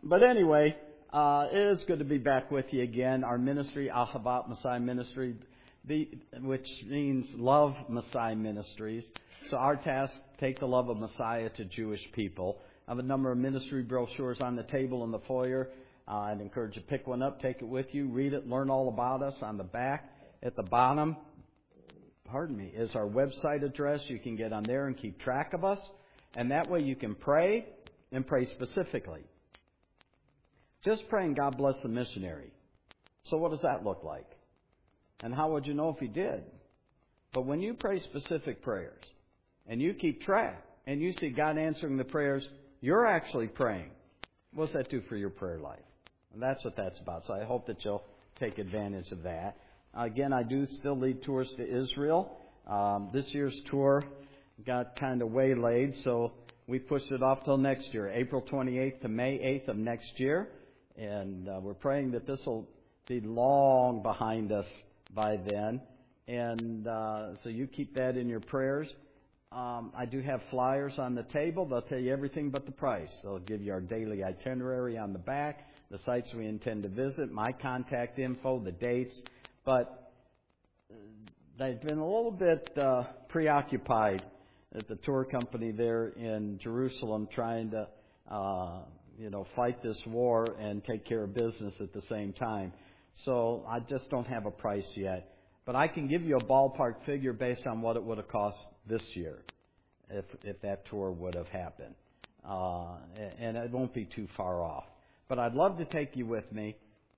But anyway, it is good to be back with you again. Our ministry, Ahavat Messiah Ministry, which means Love Messiah Ministries. So our task, take the love of Messiah to Jewish people. I have a number of ministry brochures on the table in the foyer. I'd encourage you to pick one up, take it with you, read it, learn all about us. On the back, at the bottom, is our website address. You can get on there and keep track of us. And that way you can pray and pray specifically. Just praying, God bless the missionary. So what does that look like? And how would you know if he did? But when you pray specific prayers and you keep track and you see God answering the prayers, you're actually praying. What's that do for your prayer life? And that's what that's about. So I hope that you'll take advantage of that. Again, I do still lead tours to Israel. This year's tour got kind of waylaid, so we pushed it off till next year, April 28th to May 8th of next year. And we're praying that this will be long behind us by then. And so you keep that in your prayers. I do have flyers on the table. They'll tell you everything but the price. They'll give you our daily itinerary on the back, the sites we intend to visit, my contact info, the dates. But they've been a little bit preoccupied at the tour company there in Jerusalem trying to fight this war and take care of business at the same time. So I just don't have a price yet. But I can give you a ballpark figure based on what it would have cost this year if that tour would have happened. And it won't be too far off. But I'd love to take you with me.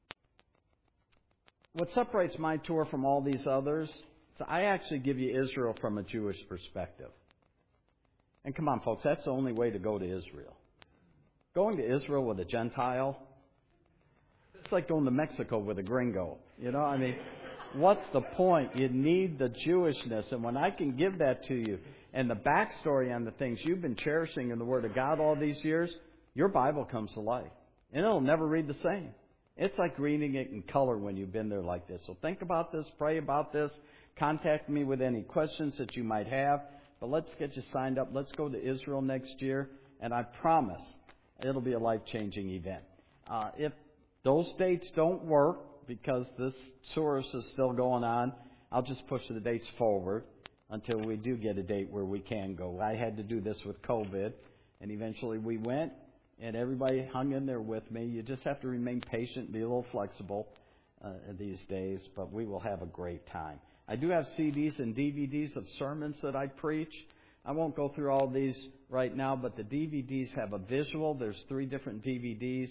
What separates my tour from all these others is I actually give you Israel from a Jewish perspective. And come on, folks, that's the only way to go to Israel. Going to Israel with a Gentile, it's like going to Mexico with a gringo. What's the point? You need the Jewishness. And when I can give that to you and the backstory on the things you've been cherishing in the Word of God all these years, your Bible comes to life. And it'll never read the same. It's like reading it in color when you've been there like this. So think about this, pray about this, contact me with any questions that you might have. But let's get you signed up. Let's go to Israel next year. And I promise it'll be a life-changing event. If those dates don't work, because this source is still going on, I'll just push the dates forward until we do get a date where we can go. I had to do this with COVID, and eventually we went, and everybody hung in there with me. You just have to remain patient, be a little flexible these days, but we will have a great time. I do have CDs and DVDs of sermons that I preach. I won't go through all these right now, but the DVDs have a visual. There's 3 different DVDs.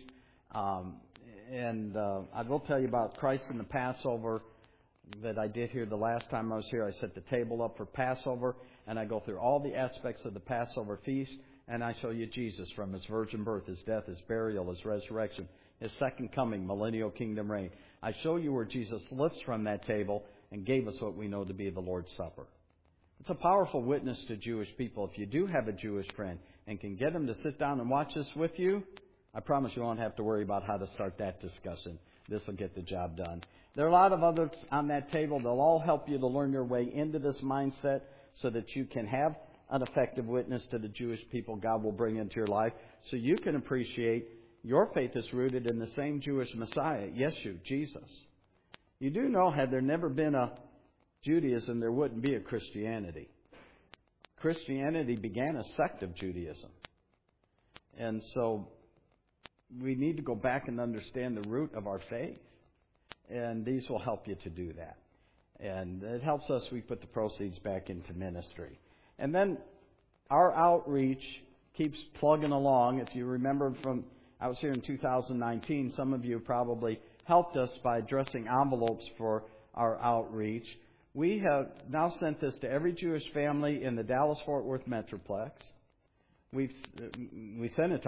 And I will tell you about Christ in the Passover that I did here the last time I was here. I set the table up for Passover, and I go through all the aspects of the Passover feast, and I show you Jesus from His virgin birth, His death, His burial, His resurrection, His second coming, millennial kingdom reign. I show you where Jesus lifts from that table and gave us what we know to be the Lord's Supper. It's a powerful witness to Jewish people. If you do have a Jewish friend and can get them to sit down and watch this with you, I promise you won't have to worry about how to start that discussion. This will get the job done. There are a lot of others on that table. They'll all help you to learn your way into this mindset so that you can have an effective witness to the Jewish people God will bring into your life, so you can appreciate your faith is rooted in the same Jewish Messiah, Yeshua, Jesus. You do know, had there never been a Judaism, there wouldn't be a Christianity. Christianity began a sect of Judaism. And so we need to go back and understand the root of our faith. And these will help you to do that. And it helps us, we put the proceeds back into ministry. And then our outreach keeps plugging along. If you remember I was here in 2019, some of you probably helped us by addressing envelopes for our outreach. We have now sent this to every Jewish family in the Dallas-Fort Worth Metroplex. We sent it to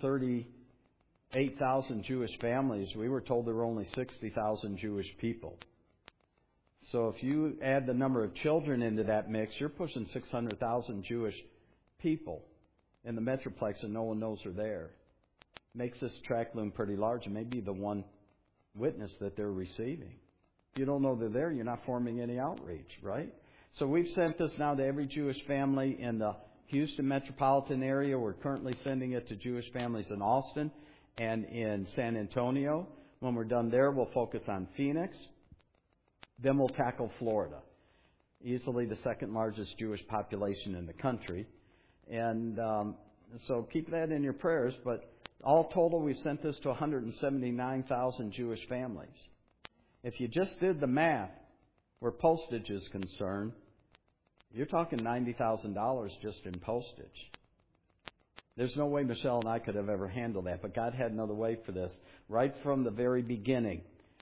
138,000 Jewish families. We were told there were only 60,000 Jewish people. So if you add the number of children into that mix, you're pushing 600,000 Jewish people in the Metroplex and no one knows they're there. Makes this tract loom pretty large and maybe the one witness that they're receiving. If you don't know they're there, you're not forming any outreach, right? So we've sent this now to every Jewish family in the Houston metropolitan area. We're currently sending it to Jewish families in Austin. and in San Antonio. When we're done there, we'll focus on Phoenix. Then we'll tackle Florida, easily the second largest Jewish population in the country. And so keep that in your prayers. But all total, we've sent this to 179,000 Jewish families. If you just did the math, where postage is concerned, you're talking $90,000 just in postage. There's no way Michelle and I could have ever handled that, but God had another way for this. Right from the very beginning,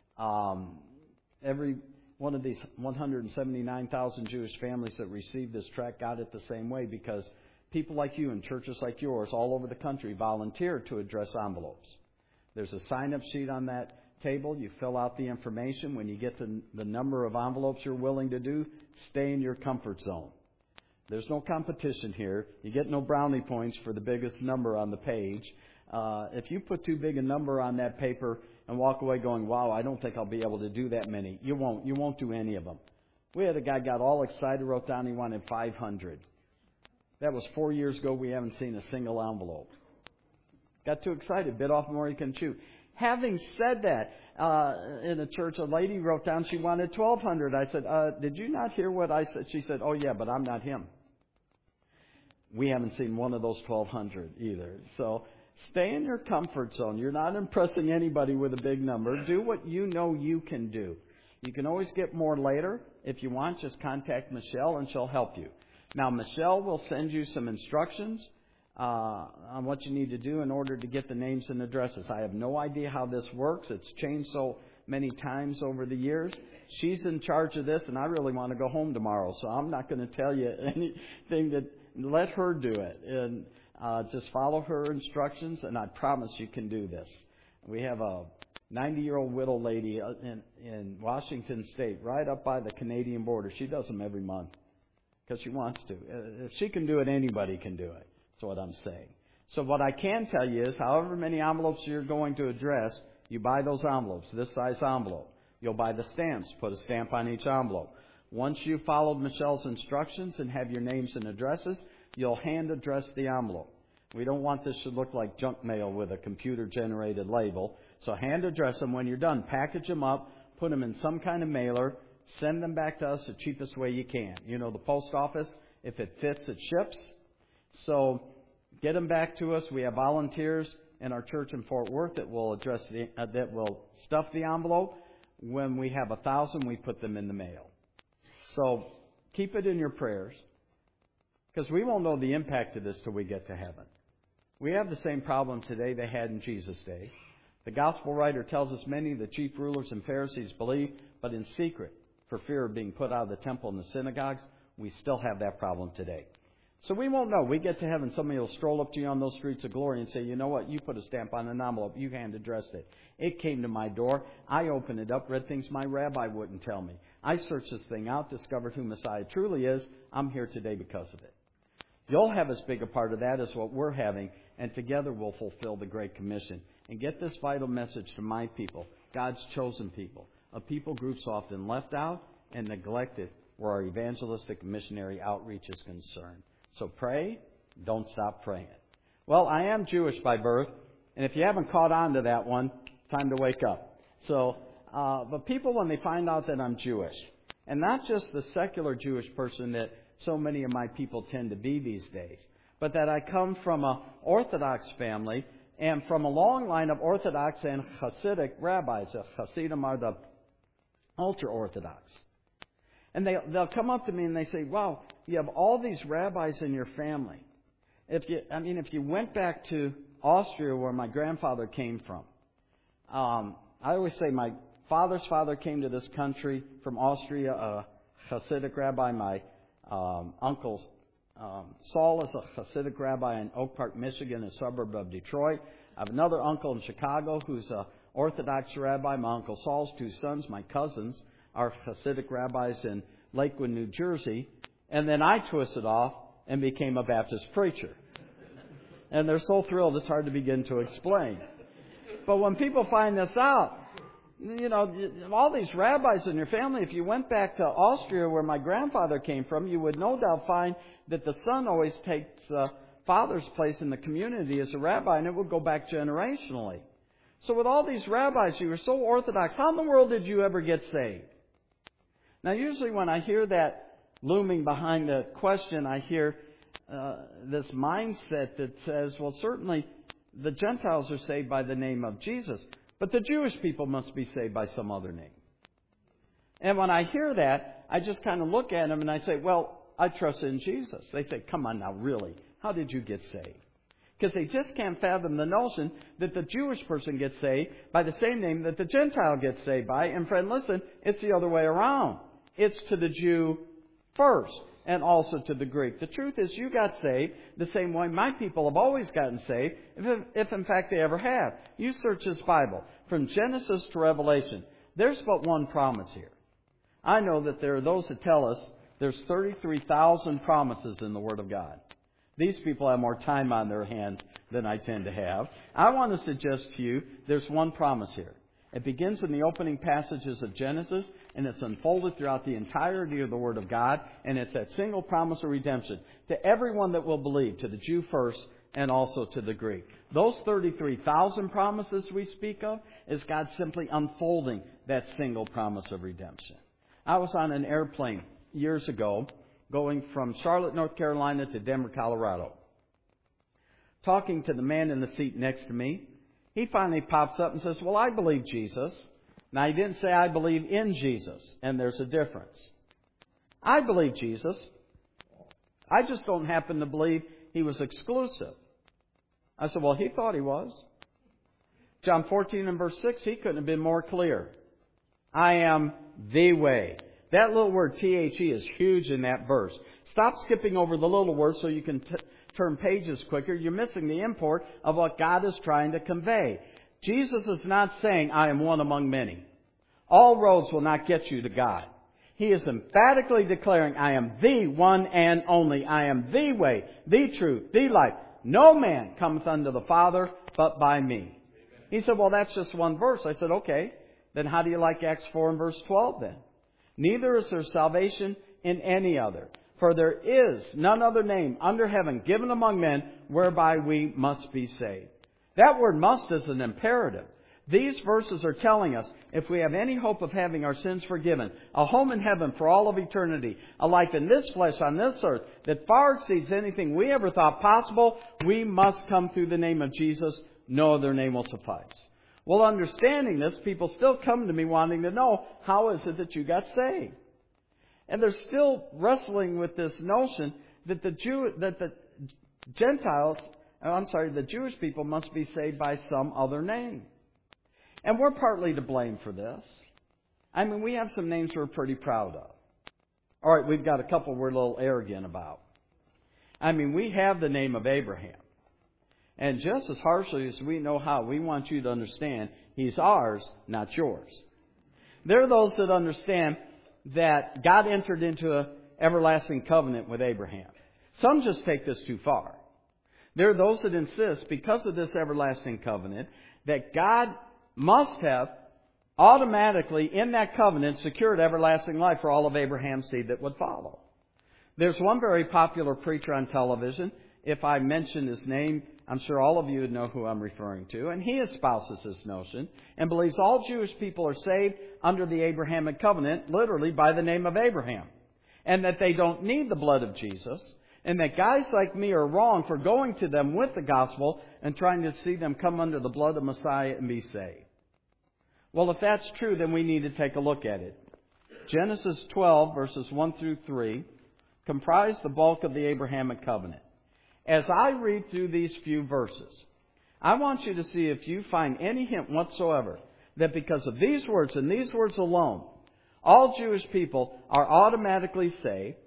every one of these 179,000 Jewish families that received this tract got it the same way, because people like you and churches like yours all over the country volunteered to address envelopes. There's a sign-up sheet on that table. You fill out the information. When you get to the number of envelopes you're willing to do, stay in your comfort zone. There's no competition here. You get no brownie points for the biggest number on the page. If you put too big a number on that paper and walk away going, wow, I don't think I'll be able to do that many, you won't. You won't do any of them. We had a guy got all excited, wrote down he wanted 500. That was 4 years ago. We haven't seen a single envelope. Got too excited, bit off more he can chew. Having said that, in a church, a lady wrote down she wanted 1,200. I said, did you not hear what I said? She said, oh, yeah, but I'm not him. We haven't seen one of those 1,200 either. So stay in your comfort zone. You're not impressing anybody with a big number. Do what you know you can do. You can always get more later. If you want, just contact Michelle and she'll help you. Now, Michelle will send you some instructions on what you need to do in order to get the names and addresses. I have no idea how this works. It's changed so many times over the years. She's in charge of this, and I really want to go home tomorrow, so I'm not going to tell you anything. That let her do it, and just follow her instructions, and I promise you can do this. We have a 90-year-old widow lady in Washington State, right up by the Canadian border. She does them every month because she wants to. If she can do it, anybody can do it. That's what I'm saying. So what I can tell you is, however many envelopes you're going to address, you buy those envelopes, this size envelope. You'll buy the stamps, put a stamp on each envelope. Once you've followed Michelle's instructions and have your names and addresses, you'll hand address the envelope. We don't want this to look like junk mail with a computer-generated label. So hand address them. When you're done, package them up, put them in some kind of mailer, send them back to us the cheapest way you can. You know, the post office, if it fits, it ships. So get them back to us. We have volunteers in our church in Fort Worth that will that will stuff the envelope. When we have 1,000, we put them in the mail. So keep it in your prayers, because we won't know the impact of this till we get to heaven. We have the same problem today they had in Jesus' day. The gospel writer tells us many of the chief rulers and Pharisees believe, but in secret, for fear of being put out of the temple and the synagogues. We still have that problem today. So we won't know. We get to heaven, somebody will stroll up to you on those streets of glory and say, you know what, you put a stamp on an envelope, you hand addressed it. It came to my door, I opened it up, read things my rabbi wouldn't tell me. I searched this thing out, discovered who Messiah truly is. I'm here today because of it. You'll have as big a part of that as what we're having, and together we'll fulfill the Great Commission. And get this vital message to my people, God's chosen people, a people groups often left out and neglected where our evangelistic missionary outreach is concerned. So pray, don't stop praying. Well, I am Jewish by birth, and if you haven't caught on to that one, time to wake up. So, but people, when they find out that I'm Jewish, and not just the secular Jewish person that so many of my people tend to be these days, but that I come from an Orthodox family and from a long line of Orthodox and Hasidic rabbis. The Hasidim are the ultra-Orthodox. And they'll come up to me and they say, wow, you have all these rabbis in your family. If you went back to Austria where my grandfather came from, I always say my father's father came to this country from Austria, a Hasidic rabbi. My uncle Saul is a Hasidic rabbi in Oak Park, Michigan, a suburb of Detroit. I have another uncle in Chicago who's an Orthodox rabbi. My Uncle Saul's two sons, my cousins, are Hasidic rabbis in Lakewood, New Jersey. And then I twisted off and became a Baptist preacher. And they're so thrilled it's hard to begin to explain. But when people find this out, you know, all these rabbis in your family, if you went back to Austria where my grandfather came from, you would no doubt find that the son always takes father's place in the community as a rabbi, and it would go back generationally. So with all these rabbis, you were so orthodox. How in the world did you ever get saved? Now, usually when I hear that looming behind the question, I hear this mindset that says, well, certainly the Gentiles are saved by the name of Jesus, but the Jewish people must be saved by some other name. And when I hear that, I just kind of look at them and I say, well, I trust in Jesus. They say, come on now, really? How did you get saved? Because they just can't fathom the notion that the Jewish person gets saved by the same name that the Gentile gets saved by. And friend, listen, it's the other way around. It's to the Jew first and also to the Greek. The truth is you got saved the same way my people have always gotten saved, if in fact they ever have. You search this Bible from Genesis to Revelation. There's but one promise here. I know that there are those that tell us there's 33,000 promises in the Word of God. These people have more time on their hands than I tend to have. I want to suggest to you there's one promise here. It begins in the opening passages of Genesis, and it's unfolded throughout the entirety of the Word of God, and it's that single promise of redemption to everyone that will believe, to the Jew first and also to the Greek. Those 33,000 promises we speak of is God simply unfolding that single promise of redemption. I was on an airplane years ago going from Charlotte, North Carolina to Denver, Colorado. Talking to the man in the seat next to me, he finally pops up and says, well, I believe Jesus. Now, he didn't say I believe in Jesus, and there's a difference. I believe Jesus. I just don't happen to believe He was exclusive. I said, well, he thought He was. John 14 and verse 6, He couldn't have been more clear. I am the way. That little word, T-H-E, is huge in that verse. Stop skipping over the little words so you can turn pages quicker. You're missing the import of what God is trying to convey. Jesus is not saying, I am one among many. All roads will not get you to God. He is emphatically declaring, I am the one and only. I am the way, the truth, the life. No man cometh unto the Father but by me. He said, well, that's just one verse. I said, okay. Then how do you like Acts 4 and verse 12 then? Neither is there salvation in any other. For there is none other name under heaven given among men whereby we must be saved. That word must is an imperative. These verses are telling us if we have any hope of having our sins forgiven, a home in heaven for all of eternity, a life in this flesh on this earth that far exceeds anything we ever thought possible, we must come through the name of Jesus. No other name will suffice. Well, understanding this, people still come to me wanting to know, how is it that you got saved? And they're still wrestling with this notion that the Jewish people must be saved by some other name. And we're partly to blame for this. I mean, we have some names we're pretty proud of. All right, we've got a couple we're a little arrogant about. I mean, we have the name of Abraham. And just as harshly as we know how, we want you to understand He's ours, not yours. There are those that understand that God entered into an everlasting covenant with Abraham. Some just take this too far. There are those that insist, because of this everlasting covenant, that God must have automatically in that covenant secured everlasting life for all of Abraham's seed that would follow. There's one very popular preacher on television. If I mention his name, I'm sure all of you would know who I'm referring to. And he espouses this notion and believes all Jewish people are saved under the Abrahamic covenant, literally by the name of Abraham. And that they don't need the blood of Jesus. And that guys like me are wrong for going to them with the gospel and trying to see them come under the blood of Messiah and be saved. Well, if that's true, then we need to take a look at it. Genesis 12, verses 1 through 3, comprise the bulk of the Abrahamic covenant. As I read through these few verses, I want you to see if you find any hint whatsoever that because of these words and these words alone, all Jewish people are automatically saved.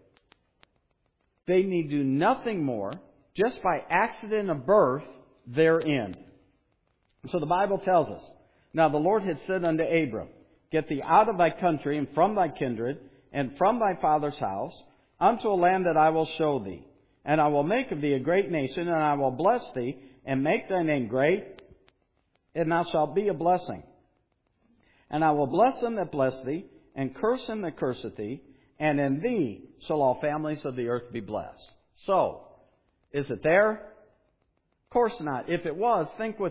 They need do nothing more. Just by accident of birth, they're in. So the Bible tells us, now the Lord had said unto Abram, get thee out of thy country and from thy kindred and from thy father's house unto a land that I will show thee. And I will make of thee a great nation, and I will bless thee, and make thy name great, and thou shalt be a blessing. And I will bless them that bless thee, and curse him that curseth thee, and in thee shall all families of the earth be blessed. So, is it there? Of course not. If it was, think with me.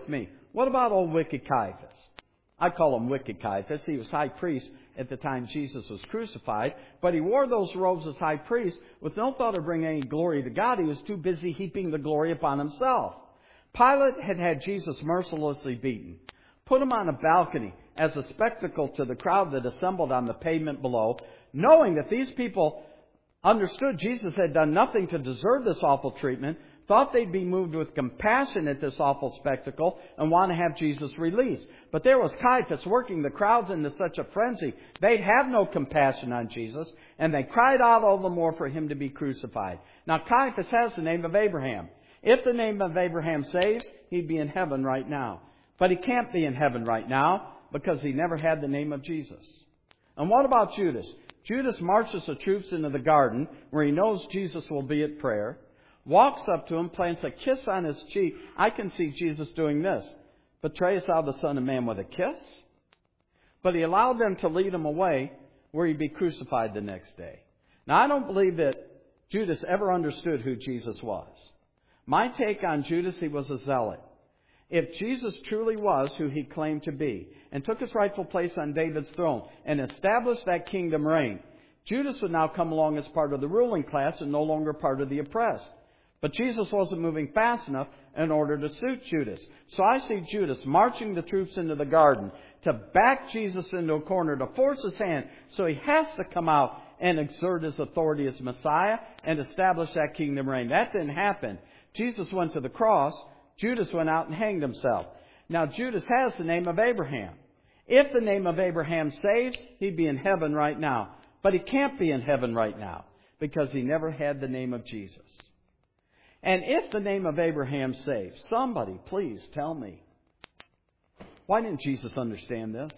What about old wicked Caiaphas? I call him wicked Caiaphas. He was high priest at the time Jesus was crucified, but he wore those robes as high priest with no thought of bringing any glory to God. He was too busy heaping the glory upon himself. Pilate had Jesus mercilessly beaten, put him on a balcony as a spectacle to the crowd that assembled on the pavement below, knowing that these people understood Jesus had done nothing to deserve this awful treatment, thought they'd be moved with compassion at this awful spectacle and want to have Jesus released. But there was Caiaphas working the crowds into such a frenzy, they'd have no compassion on Jesus, and they cried out all the more for him to be crucified. Now Caiaphas has the name of Abraham. If the name of Abraham saves, he'd be in heaven right now. But he can't be in heaven right now because he never had the name of Jesus. And what about Judas? Judas marches the troops into the garden where he knows Jesus will be at prayer, walks up to him, plants a kiss on his cheek. I can see Jesus doing this. Betrayest thou the Son of Man with a kiss? But he allowed them to lead him away where he'd be crucified the next day. Now, I don't believe that Judas ever understood who Jesus was. My take on Judas, he was a zealot. If Jesus truly was who he claimed to be and took his rightful place on David's throne and established that kingdom reign, Judas would now come along as part of the ruling class and no longer part of the oppressed. But Jesus wasn't moving fast enough in order to suit Judas. So I see Judas marching the troops into the garden to back Jesus into a corner, to force his hand, so he has to come out and exert his authority as Messiah and establish that kingdom reign. That didn't happen. Jesus went to the cross. Judas went out and hanged himself. Now, Judas has the name of Abraham. If the name of Abraham saves, he'd be in heaven right now. But he can't be in heaven right now because he never had the name of Jesus. And if the name of Abraham saves, somebody please tell me, why didn't Jesus understand this?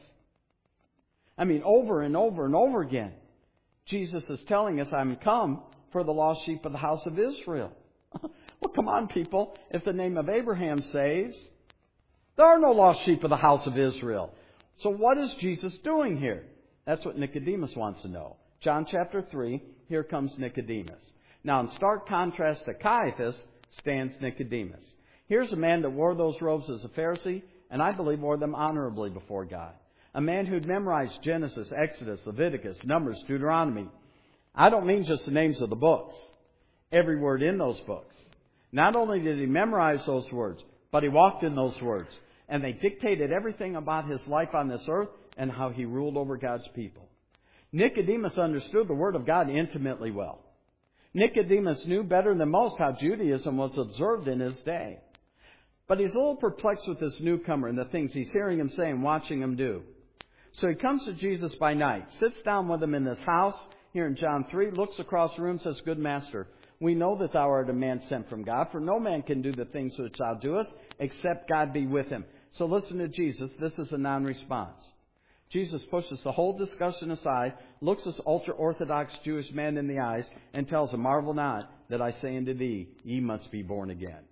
I mean, over and over and over again, Jesus is telling us, I'm come for the lost sheep of the house of Israel. Well, come on, people. If the name of Abraham saves, there are no lost sheep of the house of Israel. So what is Jesus doing here? That's what Nicodemus wants to know. John chapter 3, here comes Nicodemus. Now, in stark contrast to Caiaphas stands Nicodemus. Here's a man that wore those robes as a Pharisee, and I believe wore them honorably before God. A man who'd memorized Genesis, Exodus, Leviticus, Numbers, Deuteronomy. I don't mean just the names of the books. Every word in those books. Not only did he memorize those words, but he walked in those words. And they dictated everything about his life on this earth and how he ruled over God's people. Nicodemus understood the Word of God intimately well. Nicodemus knew better than most how Judaism was observed in his day. But he's a little perplexed with this newcomer and the things he's hearing him say and watching him do. So he comes to Jesus by night, sits down with him in this house here in John 3, looks across the room and says, Good Master, we know that thou art a man sent from God, for no man can do the things which thou doest, except God be with him. So listen to Jesus. This is a non-response. Jesus pushes the whole discussion aside, looks this ultra-Orthodox Jewish man in the eyes, and tells him, Marvel not that I say unto thee, ye must be born again.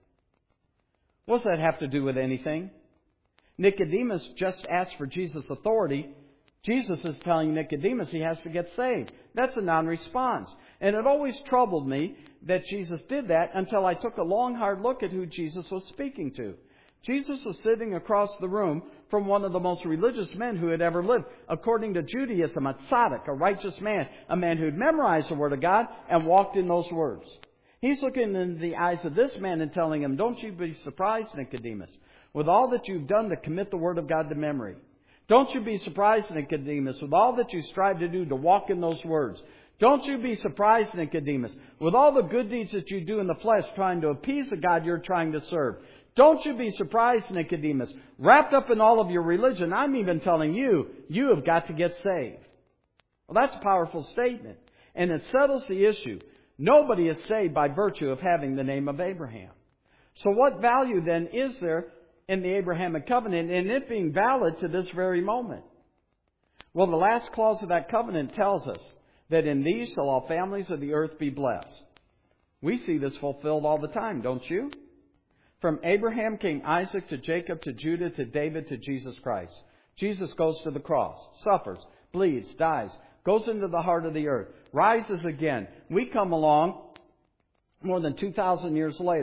What does that have to do with anything? Nicodemus just asked for Jesus' authority. Jesus is telling Nicodemus he has to get saved. That's a non-response. And it always troubled me that Jesus did that until I took a long, hard look at who Jesus was speaking to. Jesus was sitting across the room from one of the most religious men who had ever lived. According to Judaism, a tzaddik, a righteous man, a man who'd memorized the Word of God and walked in those words. He's looking in the eyes of this man and telling him, Don't you be surprised, Nicodemus, with all that you've done to commit the Word of God to memory. Don't you be surprised, Nicodemus, with all that you strive to do to walk in those words. Don't you be surprised, Nicodemus, with all the good deeds that you do in the flesh trying to appease the God you're trying to serve. Don't you be surprised, Nicodemus, wrapped up in all of your religion. I'm even telling you, you have got to get saved. Well, that's a powerful statement. And it settles the issue. Nobody is saved by virtue of having the name of Abraham. So what value then is there in the Abrahamic covenant and it being valid to this very moment? Well, the last clause of that covenant tells us that in these shall all families of the earth be blessed. We see this fulfilled all the time, don't you? From Abraham came Isaac to Jacob to Judah to David to Jesus Christ. Jesus goes to the cross, suffers, bleeds, dies, goes into the heart of the earth, rises again. We come along more than 2,000 years later,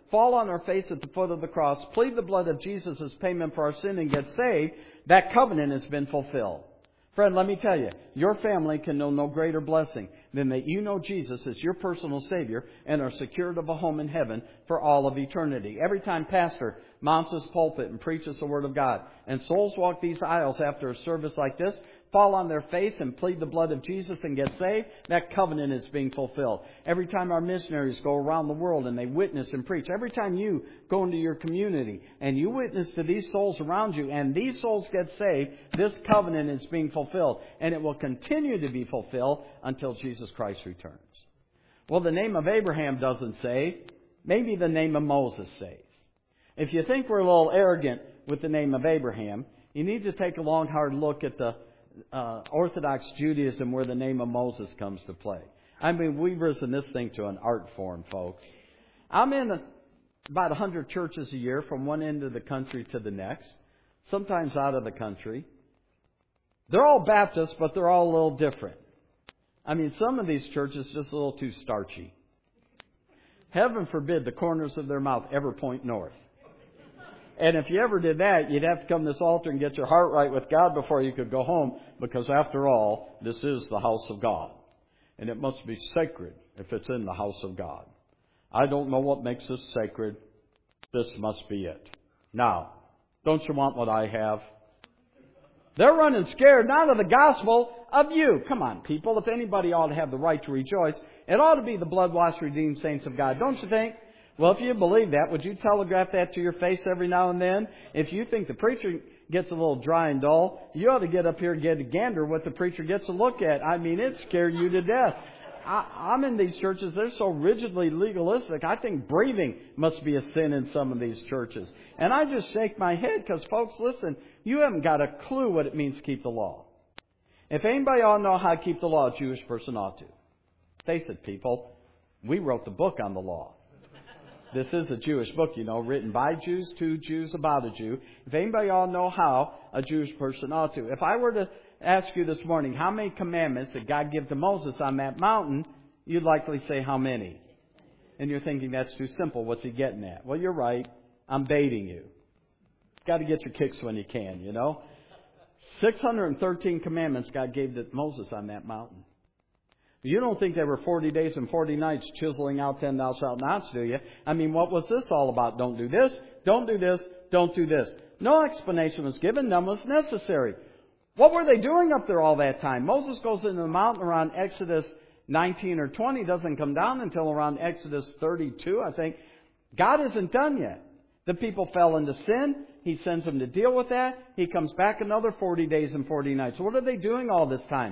fall on our face at the foot of the cross, plead the blood of Jesus as payment for our sin, and get saved, that covenant has been fulfilled. Friend, let me tell you, your family can know no greater blessing than that you know Jesus as your personal Savior and are secured of a home in heaven for all of eternity. Every time pastor mounts his pulpit and preaches the Word of God, and souls walk these aisles after a service like this, fall on their face and plead the blood of Jesus and get saved, that covenant is being fulfilled. Every time our missionaries go around the world and they witness and preach, every time you go into your community and you witness to these souls around you and these souls get saved, this covenant is being fulfilled. And it will continue to be fulfilled until Jesus Christ returns. Well, the name of Abraham doesn't save. Maybe the name of Moses saves. If you think we're a little arrogant with the name of Abraham, you need to take a long, hard look at the Orthodox Judaism where the name of Moses comes to play. I mean, we've risen this thing to an art form, folks. I'm in about 100 churches a year from one end of the country to the next, sometimes out of the country. They're all Baptists, but they're all a little different. I mean, some of these churches just a little too starchy. Heaven forbid the corners of their mouth ever point north. And if you ever did that, you'd have to come to this altar and get your heart right with God before you could go home, because after all, this is the house of God. And it must be sacred if it's in the house of God. I don't know what makes this sacred. This must be it. Now, don't you want what I have? They're running scared, not of the gospel, of you. Come on, people. If anybody ought to have the right to rejoice, it ought to be the blood-washed, redeemed saints of God. Don't you think? Well, if you believe that, would you telegraph that to your face every now and then? If you think the preacher gets a little dry and dull, you ought to get up here and get a gander what the preacher gets to look at. I mean, it scared you to death. I'm in these churches, they're so rigidly legalistic. I think breathing must be a sin in some of these churches. And I just shake my head because, folks, listen, you haven't got a clue what it means to keep the law. If anybody ought to know how to keep the law, a Jewish person ought to. Face it, people, we wrote the book on the law. This is a Jewish book, you know, written by Jews, to Jews, about a Jew. If anybody ought to know how, a Jewish person ought to. If I were to ask you this morning how many commandments did God give to Moses on that mountain, you'd likely say how many. And you're thinking that's too simple. What's he getting at? Well, you're right. I'm baiting you. Got to get your kicks when you can, you know. 613 commandments God gave to Moses on that mountain. You don't think there were 40 days and 40 nights chiseling out 10 thou shalt nots, do you? I mean, what was this all about? Don't do this, don't do this, don't do this. No explanation was given, none was necessary. What were they doing up there all that time? Moses goes into the mountain around Exodus 19 or 20, doesn't come down until around Exodus 32, I think. God isn't done yet. The people fell into sin. He sends them to deal with that. He comes back another 40 days and 40 nights. What are they doing all this time?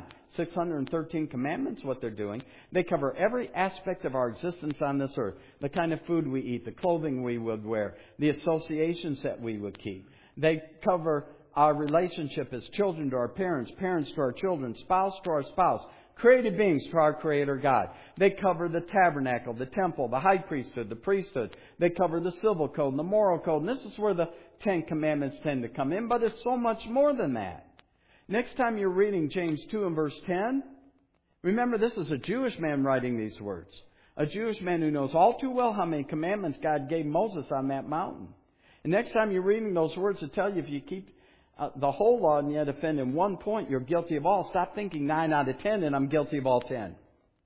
613 commandments, what they're doing. They cover every aspect of our existence on this earth. The kind of food we eat, the clothing we would wear, the associations that we would keep. They cover our relationship as children to our parents, parents to our children, spouse to our spouse, created beings to our Creator God. They cover the tabernacle, the temple, the high priesthood, the priesthood. They cover the civil code and the moral code. And this is where the 10 Commandments tend to come in, but it's so much more than that. Next time you're reading James 2 and verse 10, remember this is a Jewish man writing these words. A Jewish man who knows all too well how many commandments God gave Moses on that mountain. And next time you're reading those words to tell you if you keep the whole law and yet offend in one point, you're guilty of all. Stop thinking 9 out of 10 and I'm guilty of all 10.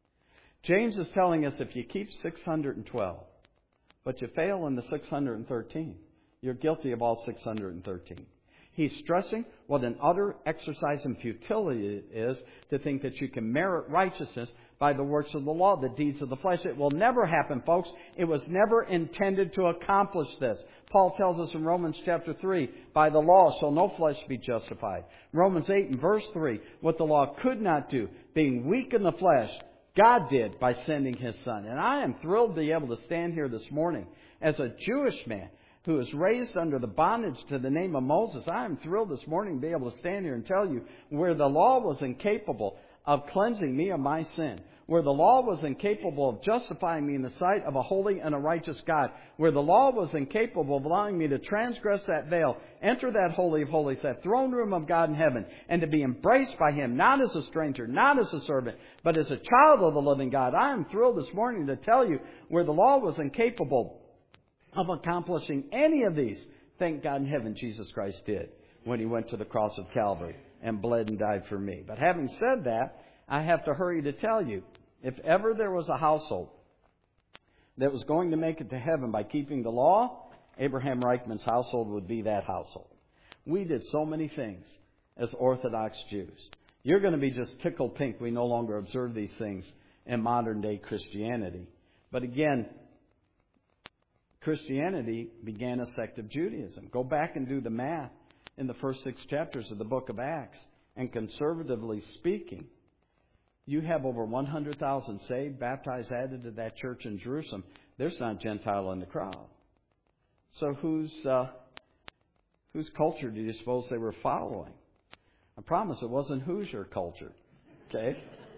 James is telling us if you keep 612, but you fail in the 613, you're guilty of all 613. He's stressing what an utter exercise in futility it is to think that you can merit righteousness by the works of the law, the deeds of the flesh. It will never happen, folks. It was never intended to accomplish this. Paul tells us in Romans chapter 3, by the law shall no flesh be justified. Romans 8 and verse 3, what the law could not do, being weak in the flesh, God did by sending His Son. And I am thrilled to be able to stand here this morning as a Jewish man who is raised under the bondage to the name of Moses. I am thrilled this morning to be able to stand here and tell you where the law was incapable of cleansing me of my sin, where the law was incapable of justifying me in the sight of a holy and a righteous God, where the law was incapable of allowing me to transgress that veil, enter that holy of holies, that throne room of God in heaven, and to be embraced by Him, not as a stranger, not as a servant, but as a child of the living God. I am thrilled this morning to tell you where the law was incapable of accomplishing any of these. Thank God in heaven Jesus Christ did when He went to the cross of Calvary and bled and died for me. But having said that, I have to hurry to tell you, if ever there was a household that was going to make it to heaven by keeping the law, Abraham Reichman's household would be that household. We did so many things as Orthodox Jews. You're going to be just tickled pink. We no longer observe these things in modern day Christianity. But again, Christianity began a sect of Judaism. Go back and do the math in the first 6 chapters of the book of Acts. And conservatively speaking, you have over 100,000 saved, baptized, added to that church in Jerusalem. There's not a Gentile in the crowd. So whose culture do you suppose they were following? I promise it wasn't Hoosier culture. Okay?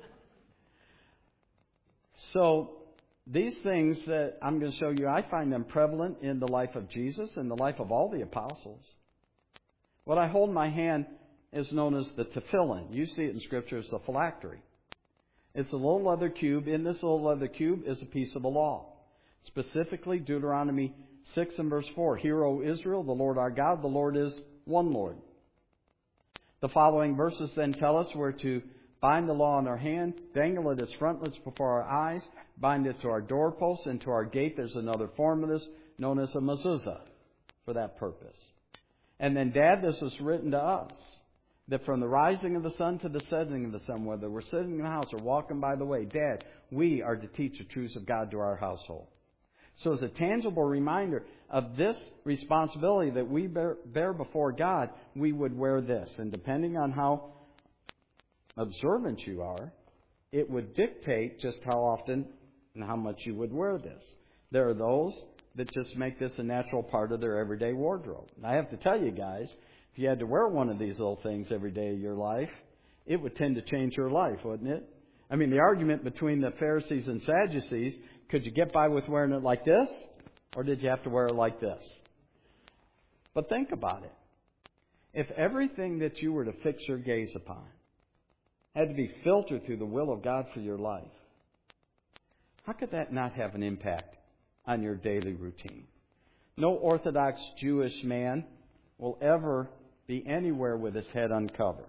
So these things that I'm going to show you, I find them prevalent in the life of Jesus and the life of all the apostles. What I hold in my hand is known as the tefillin. You see it in Scripture as the phylactery. It's a little leather cube. In this little leather cube is a piece of the law. Specifically, Deuteronomy 6 and verse 4. Hear, O Israel, the Lord our God, the Lord is one Lord. The following verses then tell us we're to bind the law in our hand, dangle it as frontlets before our eyes, bind it to our doorposts and to our gate. There's another form of this known as a mezuzah for that purpose. And then, Dad, this was written to us, that from the rising of the sun to the setting of the sun, whether we're sitting in the house or walking by the way, Dad, we are to teach the truths of God to our household. So as a tangible reminder of this responsibility that we bear before God, we would wear this. And depending on how observant you are, it would dictate just how often and how much you would wear this. There are those that just make this a natural part of their everyday wardrobe. And I have to tell you guys, if you had to wear one of these little things every day of your life, it would tend to change your life, wouldn't it? I mean, the argument between the Pharisees and Sadducees, could you get by with wearing it like this? Or did you have to wear it like this? But think about it. If everything that you were to fix your gaze upon had to be filtered through the will of God for your life, how could that not have an impact on your daily routine? No Orthodox Jewish man will ever be anywhere with his head uncovered.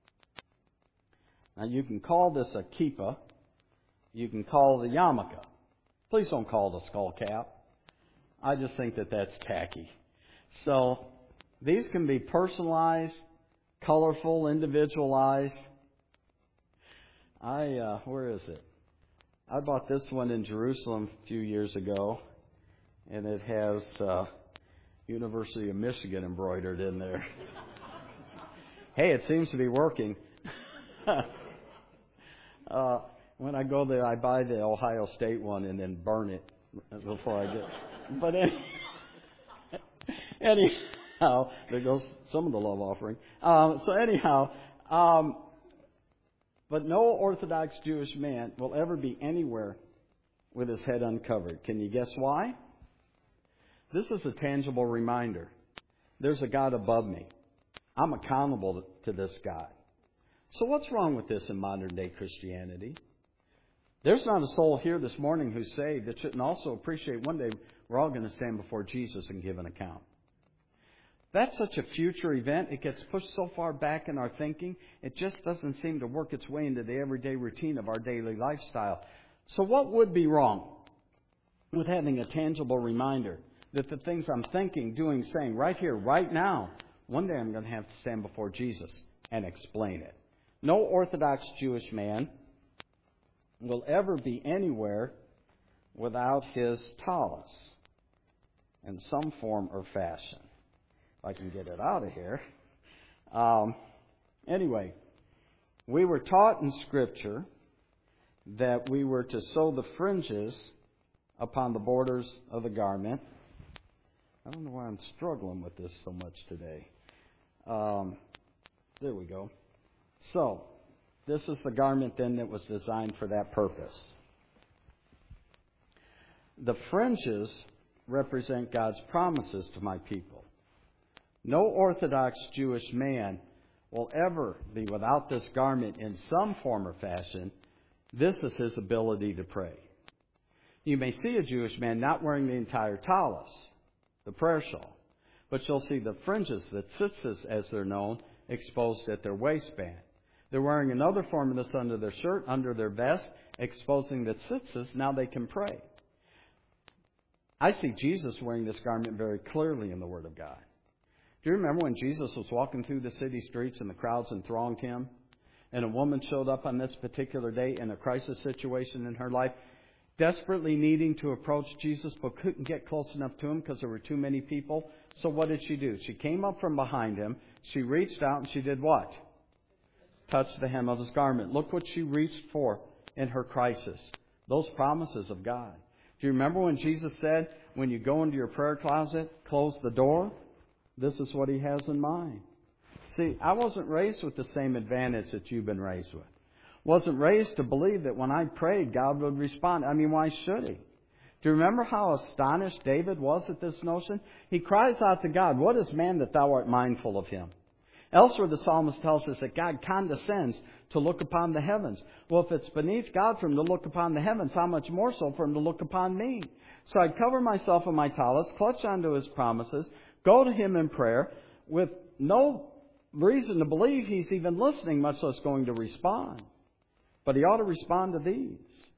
Now, you can call this a kippah. You can call it a yarmulke. Please don't call it a skull cap. I just think that that's tacky. So, these can be personalized, colorful, individualized. Where is it? I bought this one in Jerusalem a few years ago, and it has University of Michigan embroidered in there. Hey, it seems to be working. When I go there, I buy the Ohio State one and then burn it before I get. But anyhow, there goes some of the love offering. But no Orthodox Jewish man will ever be anywhere with his head uncovered. Can you guess why? This is a tangible reminder. There's a God above me. I'm accountable to this God. So what's wrong with this in modern day Christianity? There's not a soul here this morning who's saved that shouldn't also appreciate one day we're all going to stand before Jesus and give an account. That's such a future event. It gets pushed so far back in our thinking, it just doesn't seem to work its way into the everyday routine of our daily lifestyle. So what would be wrong with having a tangible reminder that the things I'm thinking, doing, saying right here, right now, one day I'm going to have to stand before Jesus and explain it. No Orthodox Jewish man will ever be anywhere without his tallis in some form or fashion. If I can get it out of here. Anyway, we were taught in Scripture that we were to sew the fringes upon the borders of the garment. I don't know why I'm struggling with this so much today. There we go. So, this is the garment then that was designed for that purpose. The fringes represent God's promises to my people. No Orthodox Jewish man will ever be without this garment in some form or fashion. This is his ability to pray. You may see a Jewish man not wearing the entire tallis, the prayer shawl, but you'll see the fringes, the tzitzis as they're known, exposed at their waistband. They're wearing another form of this under their shirt, under their vest, exposing the tzitzis. Now they can pray. I see Jesus wearing this garment very clearly in the Word of God. Do you remember when Jesus was walking through the city streets and the crowds enthronged him? And a woman showed up on this particular day in a crisis situation in her life, desperately needing to approach Jesus, but couldn't get close enough to him because there were too many people. So what did she do? She came up from behind him. She reached out and she did what? Touched the hem of his garment. Look what she reached for in her crisis. Those promises of God. Do you remember when Jesus said, when you go into your prayer closet, close the door? This is what He has in mind. See, I wasn't raised with the same advantage that you've been raised with. Wasn't raised to believe that when I prayed, God would respond. I mean, why should He? Do you remember how astonished David was at this notion? He cries out to God, "What is man that thou art mindful of him?" Elsewhere, the psalmist tells us that God condescends to look upon the heavens. Well, if it's beneath God for Him to look upon the heavens, how much more so for Him to look upon me? So I'd cover myself in my tallis, clutch onto His promises, go to Him in prayer with no reason to believe He's even listening, much less going to respond. But He ought to respond to these.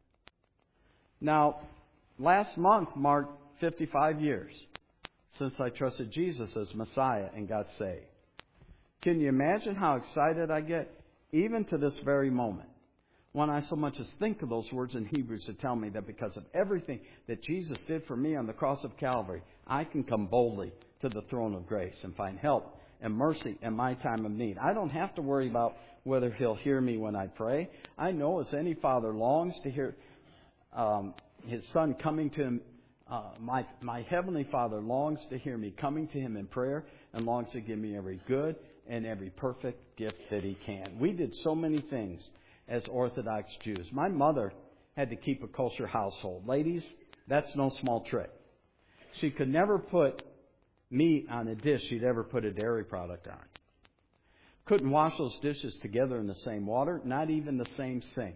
Now, last month marked 55 years since I trusted Jesus as Messiah and got saved. Can you imagine how excited I get, even to this very moment, when I so much as think of those words in Hebrews that tell me that because of everything that Jesus did for me on the cross of Calvary, I can come boldly to the throne of grace and find help and mercy in my time of need. I don't have to worry about whether He'll hear me when I pray. I know as any father longs to hear his son coming to him, my Heavenly Father longs to hear me coming to Him in prayer and longs to give me every good and every perfect gift that He can. We did so many things as Orthodox Jews. My mother had to keep a kosher household. Ladies, that's no small trick. She could never put meat on a dish she'd ever put a dairy product on. Couldn't wash those dishes together in the same water, not even the same sink.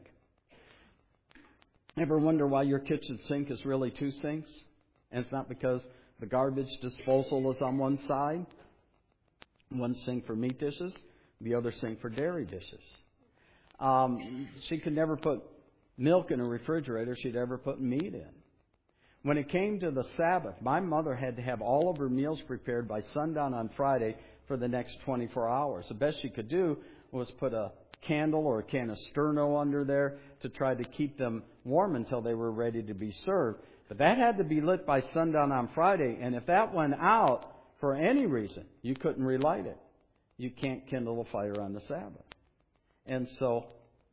Ever wonder why your kitchen sink is really two sinks? And it's not because the garbage disposal is on one side. One sink for meat dishes, the other sink for dairy dishes. She could never put milk in a refrigerator she'd ever put meat in. When it came to the Sabbath, my mother had to have all of her meals prepared by sundown on Friday for the next 24 hours. The best she could do was put a candle or a can of Sterno under there to try to keep them warm until they were ready to be served. But that had to be lit by sundown on Friday, and if that went out for any reason, you couldn't relight it. You can't kindle a fire on the Sabbath. And so,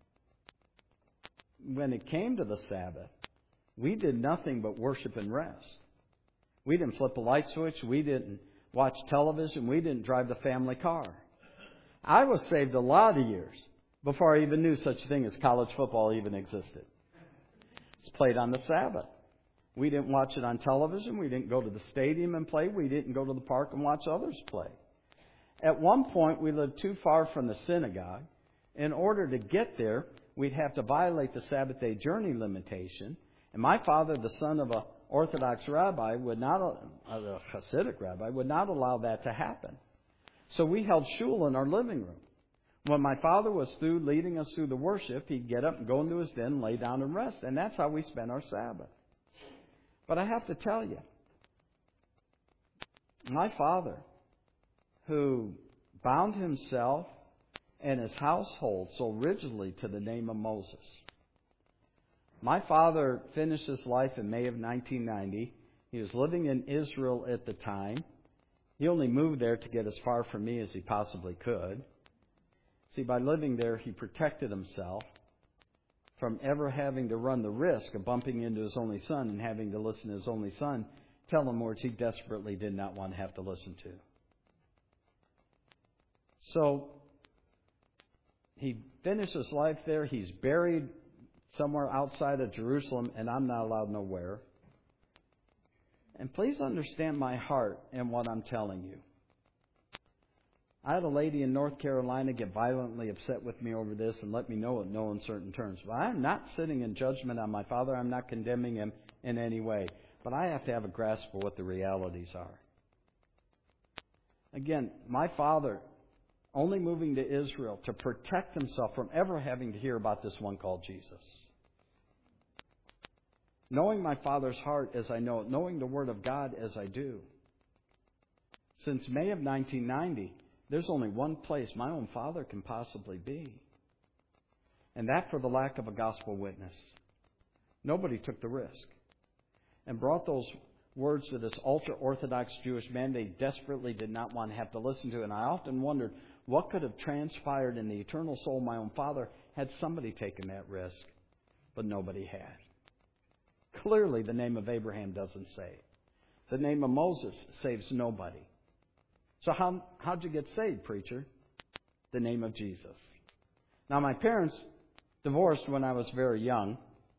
when it came to the Sabbath, we did nothing but worship and rest. We didn't flip a light switch. We didn't watch television. We didn't drive the family car. I was saved a lot of years before I even knew such a thing as college football even existed. It's played on the Sabbath. We didn't watch it on television. We didn't go to the stadium and play. We didn't go to the park and watch others play. At one point, we lived too far from the synagogue. In order to get there, we'd have to violate the Sabbath day journey limitation. And my father, the son of an Orthodox rabbi, a Hasidic rabbi, would not allow that to happen. So we held shul in our living room. When my father was through leading us through the worship, he'd get up and go into his den, lay down and rest. And that's how we spent our Sabbath. But I have to tell you, my father, who bound himself and his household so rigidly to the name of Moses. My father finished his life in May of 1990. He was living in Israel at the time. He only moved there to get as far from me as he possibly could. See, by living there, he protected himself from ever having to run the risk of bumping into his only son and having to listen to his only son tell him words he desperately did not want to have to listen to. So, he finished his life there. He's buried somewhere outside of Jerusalem, and I'm not allowed nowhere. And please understand my heart and what I'm telling you. I had a lady in North Carolina get violently upset with me over this and let me know in no uncertain terms. But I'm not sitting in judgment on my father. I'm not condemning him in any way. But I have to have a grasp of what the realities are. Again, my father only moving to Israel to protect himself from ever having to hear about this one called Jesus. Knowing my father's heart as I know it, knowing the Word of God as I do. Since May of 1990, there's only one place my own father can possibly be. And that for the lack of a gospel witness. Nobody took the risk and brought those words to this ultra-Orthodox Jewish man they desperately did not want to have to listen to. And I often wondered what could have transpired in the eternal soul of my own father had somebody taken that risk. But nobody had. Clearly, the name of Abraham doesn't save. The name of Moses saves nobody. So how'd you get saved, preacher? The name of Jesus. Now, my parents divorced when I was very young.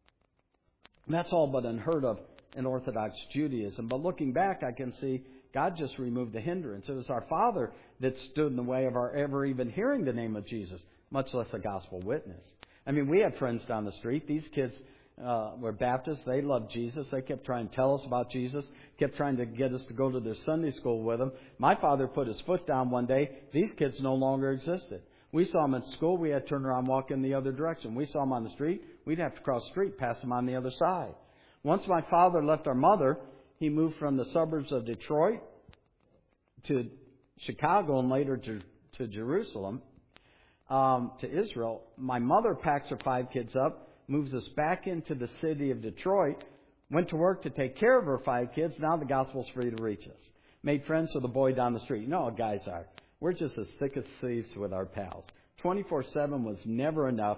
And that's all but unheard of in Orthodox Judaism. But looking back, I can see God just removed the hindrance. It was our father that stood in the way of our ever even hearing the name of Jesus, much less a gospel witness. I mean, we had friends down the street. These kids were Baptists. They loved Jesus. They kept trying to tell us about Jesus, kept trying to get us to go to their Sunday school with them. My father put his foot down one day. These kids no longer existed. We saw them at school. We had to turn around and walk in the other direction. We saw them on the street. We'd have to cross the street, pass them on the other side. Once my father left our mother, he moved from the suburbs of Detroit to Chicago and later to Jerusalem, to Israel. My mother packs her 5 kids up, moves us back into the city of Detroit, went to work to take care of her 5 kids. Now the gospel's free to reach us. Made friends with the boy down the street. You know how guys are. We're just as thick as thieves with our pals. 24/7 was never enough.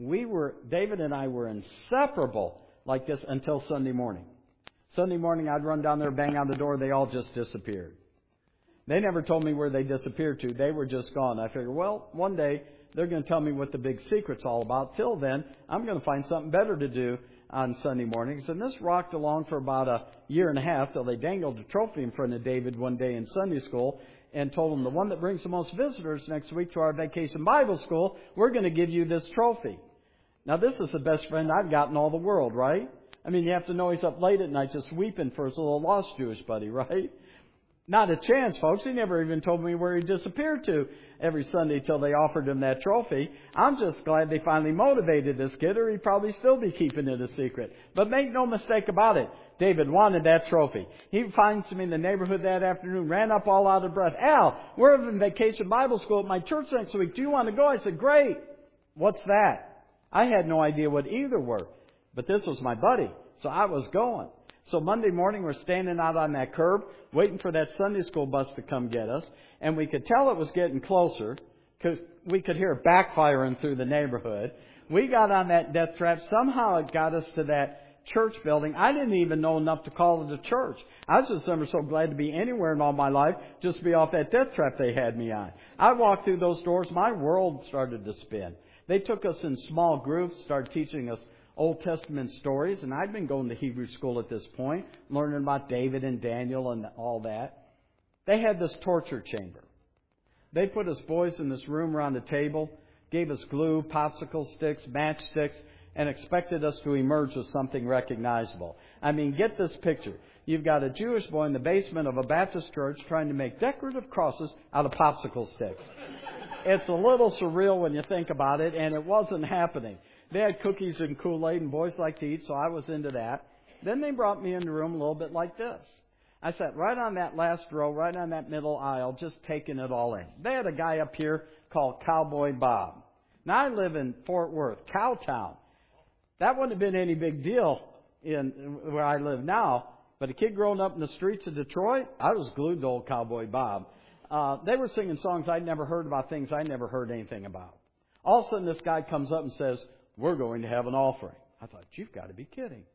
David and I were inseparable like this until Sunday morning. Sunday morning, I'd run down there, bang on the door. They all just disappeared. They never told me where they disappeared to. They were just gone. I figured, well, one day they're going to tell me what the big secret's all about. Till then, I'm going to find something better to do on Sunday mornings. And this rocked along for about a year and a half till they dangled a trophy in front of David one day in Sunday school and told him, the one that brings the most visitors next week to our vacation Bible school, we're going to give you this trophy. Now, this is the best friend I've got in all the world, right? I mean, you have to know he's up late at night just weeping for his little lost Jewish buddy, right? Not a chance, folks. He never even told me where he disappeared to every Sunday till they offered him that trophy. I'm just glad they finally motivated this kid, or he'd probably still be keeping it a secret. But make no mistake about it, David wanted that trophy. He finds me in the neighborhood that afternoon, ran up all out of breath. Al, we're having vacation Bible school at my church next week. Do you want to go? I said, great. What's that? I had no idea what either were. But this was my buddy, so I was going. So Monday morning, we're standing out on that curb, waiting for that Sunday school bus to come get us. And we could tell it was getting closer, because we could hear it backfiring through the neighborhood. We got on that death trap. Somehow it got us to that church building. I didn't even know enough to call it a church. I was just never so glad to be anywhere in all my life, just to be off that death trap they had me on. I walked through those doors. My world started to spin. They took us in small groups, started teaching us Old Testament stories, and I'd been going to Hebrew school at this point, learning about David and Daniel and all that. They had this torture chamber. They put us boys in this room around a table, gave us glue, popsicle sticks, matchsticks, and expected us to emerge with something recognizable. I mean, get this picture. You've got a Jewish boy in the basement of a Baptist church trying to make decorative crosses out of popsicle sticks. It's a little surreal when you think about it, and it wasn't happening. They had cookies and Kool-Aid, and boys like to eat, so I was into that. Then they brought me in the room a little bit like this. I sat right on that last row, right on that middle aisle, just taking it all in. They had a guy up here called Cowboy Bob. Now, I live in Fort Worth, Cowtown. That wouldn't have been any big deal in where I live now, but a kid growing up in the streets of Detroit, I was glued to old Cowboy Bob. They were singing songs I'd never heard about, things I never heard anything about. All of a sudden, this guy comes up and says, we're going to have an offering. I thought, you've got to be kidding.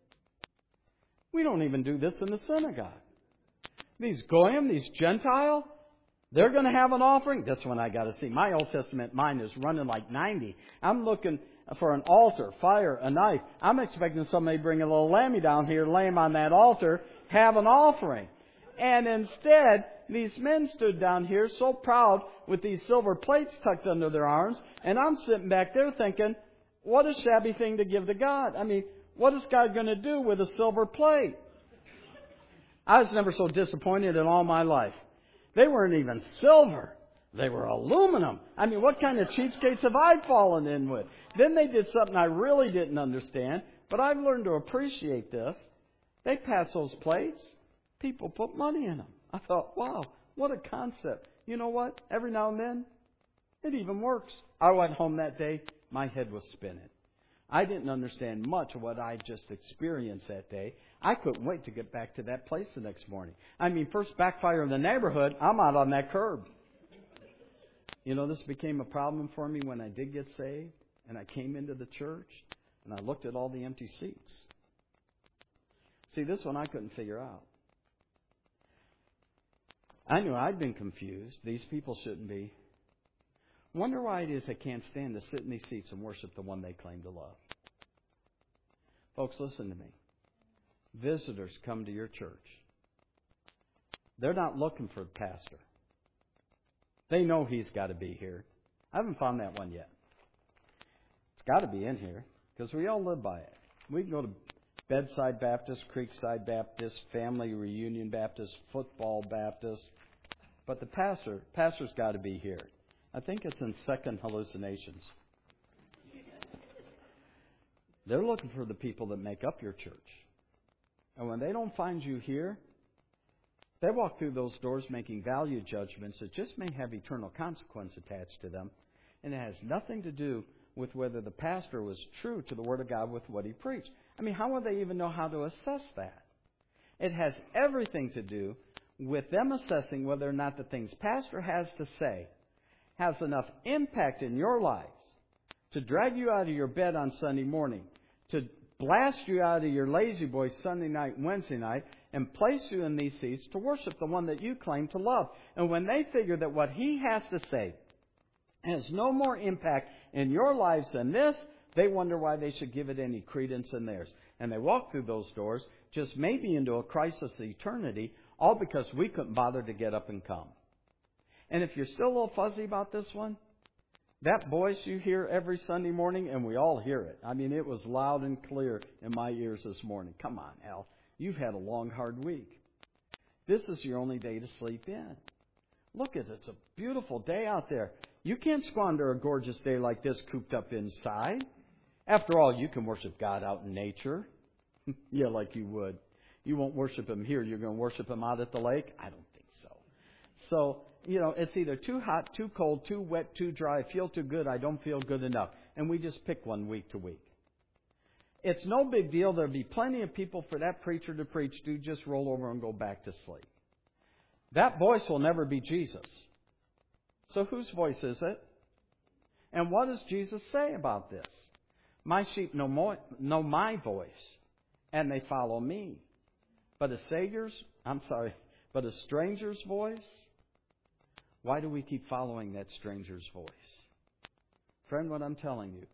We don't even do this in the synagogue. These Goyim, these Gentile, they're going to have an offering? That's when I got to see. My Old Testament mind is running like 90. I'm looking for an altar, fire, a knife. I'm expecting somebody bring a little lammy down here, lay him on that altar, have an offering. And instead, these men stood down here so proud with these silver plates tucked under their arms, and I'm sitting back there thinking, what a shabby thing to give to God. I mean, what is God going to do with a silver plate? I was never so disappointed in all my life. They weren't even silver. They were aluminum. I mean, what kind of cheapskates have I fallen in with? Then they did something I really didn't understand, but I've learned to appreciate this. They pass those plates. People put money in them. I thought, wow, what a concept. You know what? Every now and then, it even works. I went home that day. My head was spinning. I didn't understand much of what I just experienced that day. I couldn't wait to get back to that place the next morning. I mean, first backfire in the neighborhood, I'm out on that curb. You know, this became a problem for me when I did get saved, and I came into the church, and I looked at all the empty seats. See, this one I couldn't figure out. I knew I'd been confused. These people shouldn't be. Wonder why it is they can't stand to sit in these seats and worship the one they claim to love. Folks, listen to me. Visitors come to your church. They're not looking for the pastor. They know he's got to be here. I haven't found that one yet. It's got to be in here because we all live by it. We can go to Bedside Baptist, Creekside Baptist, Family Reunion Baptist, Football Baptist. But the pastor's got to be here. I think it's in Second Hallucinations. They're looking for the people that make up your church. And when they don't find you here, they walk through those doors making value judgments that just may have eternal consequence attached to them. And it has nothing to do with whether the pastor was true to the Word of God with what he preached. I mean, how would they even know how to assess that? It has everything to do with them assessing whether or not the things pastor has to say has enough impact in your lives to drag you out of your bed on Sunday morning, to blast you out of your lazy boy Sunday night and Wednesday night, and place you in these seats to worship the one that you claim to love. And when they figure that what he has to say has no more impact in your lives than this, they wonder why they should give it any credence in theirs. And they walk through those doors, just maybe into a crisis of eternity, all because we couldn't bother to get up and come. And if you're still a little fuzzy about this one, that voice you hear every Sunday morning, and we all hear it. I mean, it was loud and clear in my ears this morning. Come on, Al. You've had a long, hard week. This is your only day to sleep in. Look at it. It's a beautiful day out there. You can't squander a gorgeous day like this cooped up inside. After all, you can worship God out in nature. Yeah, like you would. You won't worship Him here. You're going to worship Him out at the lake? I don't think so. So, you know, it's either too hot, too cold, too wet, too dry, I feel too good, I don't feel good enough. And we just pick one week to week. It's no big deal. There'll be plenty of people for that preacher to preach. Do just roll over and go back to sleep. That voice will never be Jesus. So whose voice is it? And what does Jesus say about this? My sheep know my voice, and they follow me. But a stranger's voice? Why do we keep following that stranger's voice? Friend, what I'm telling you,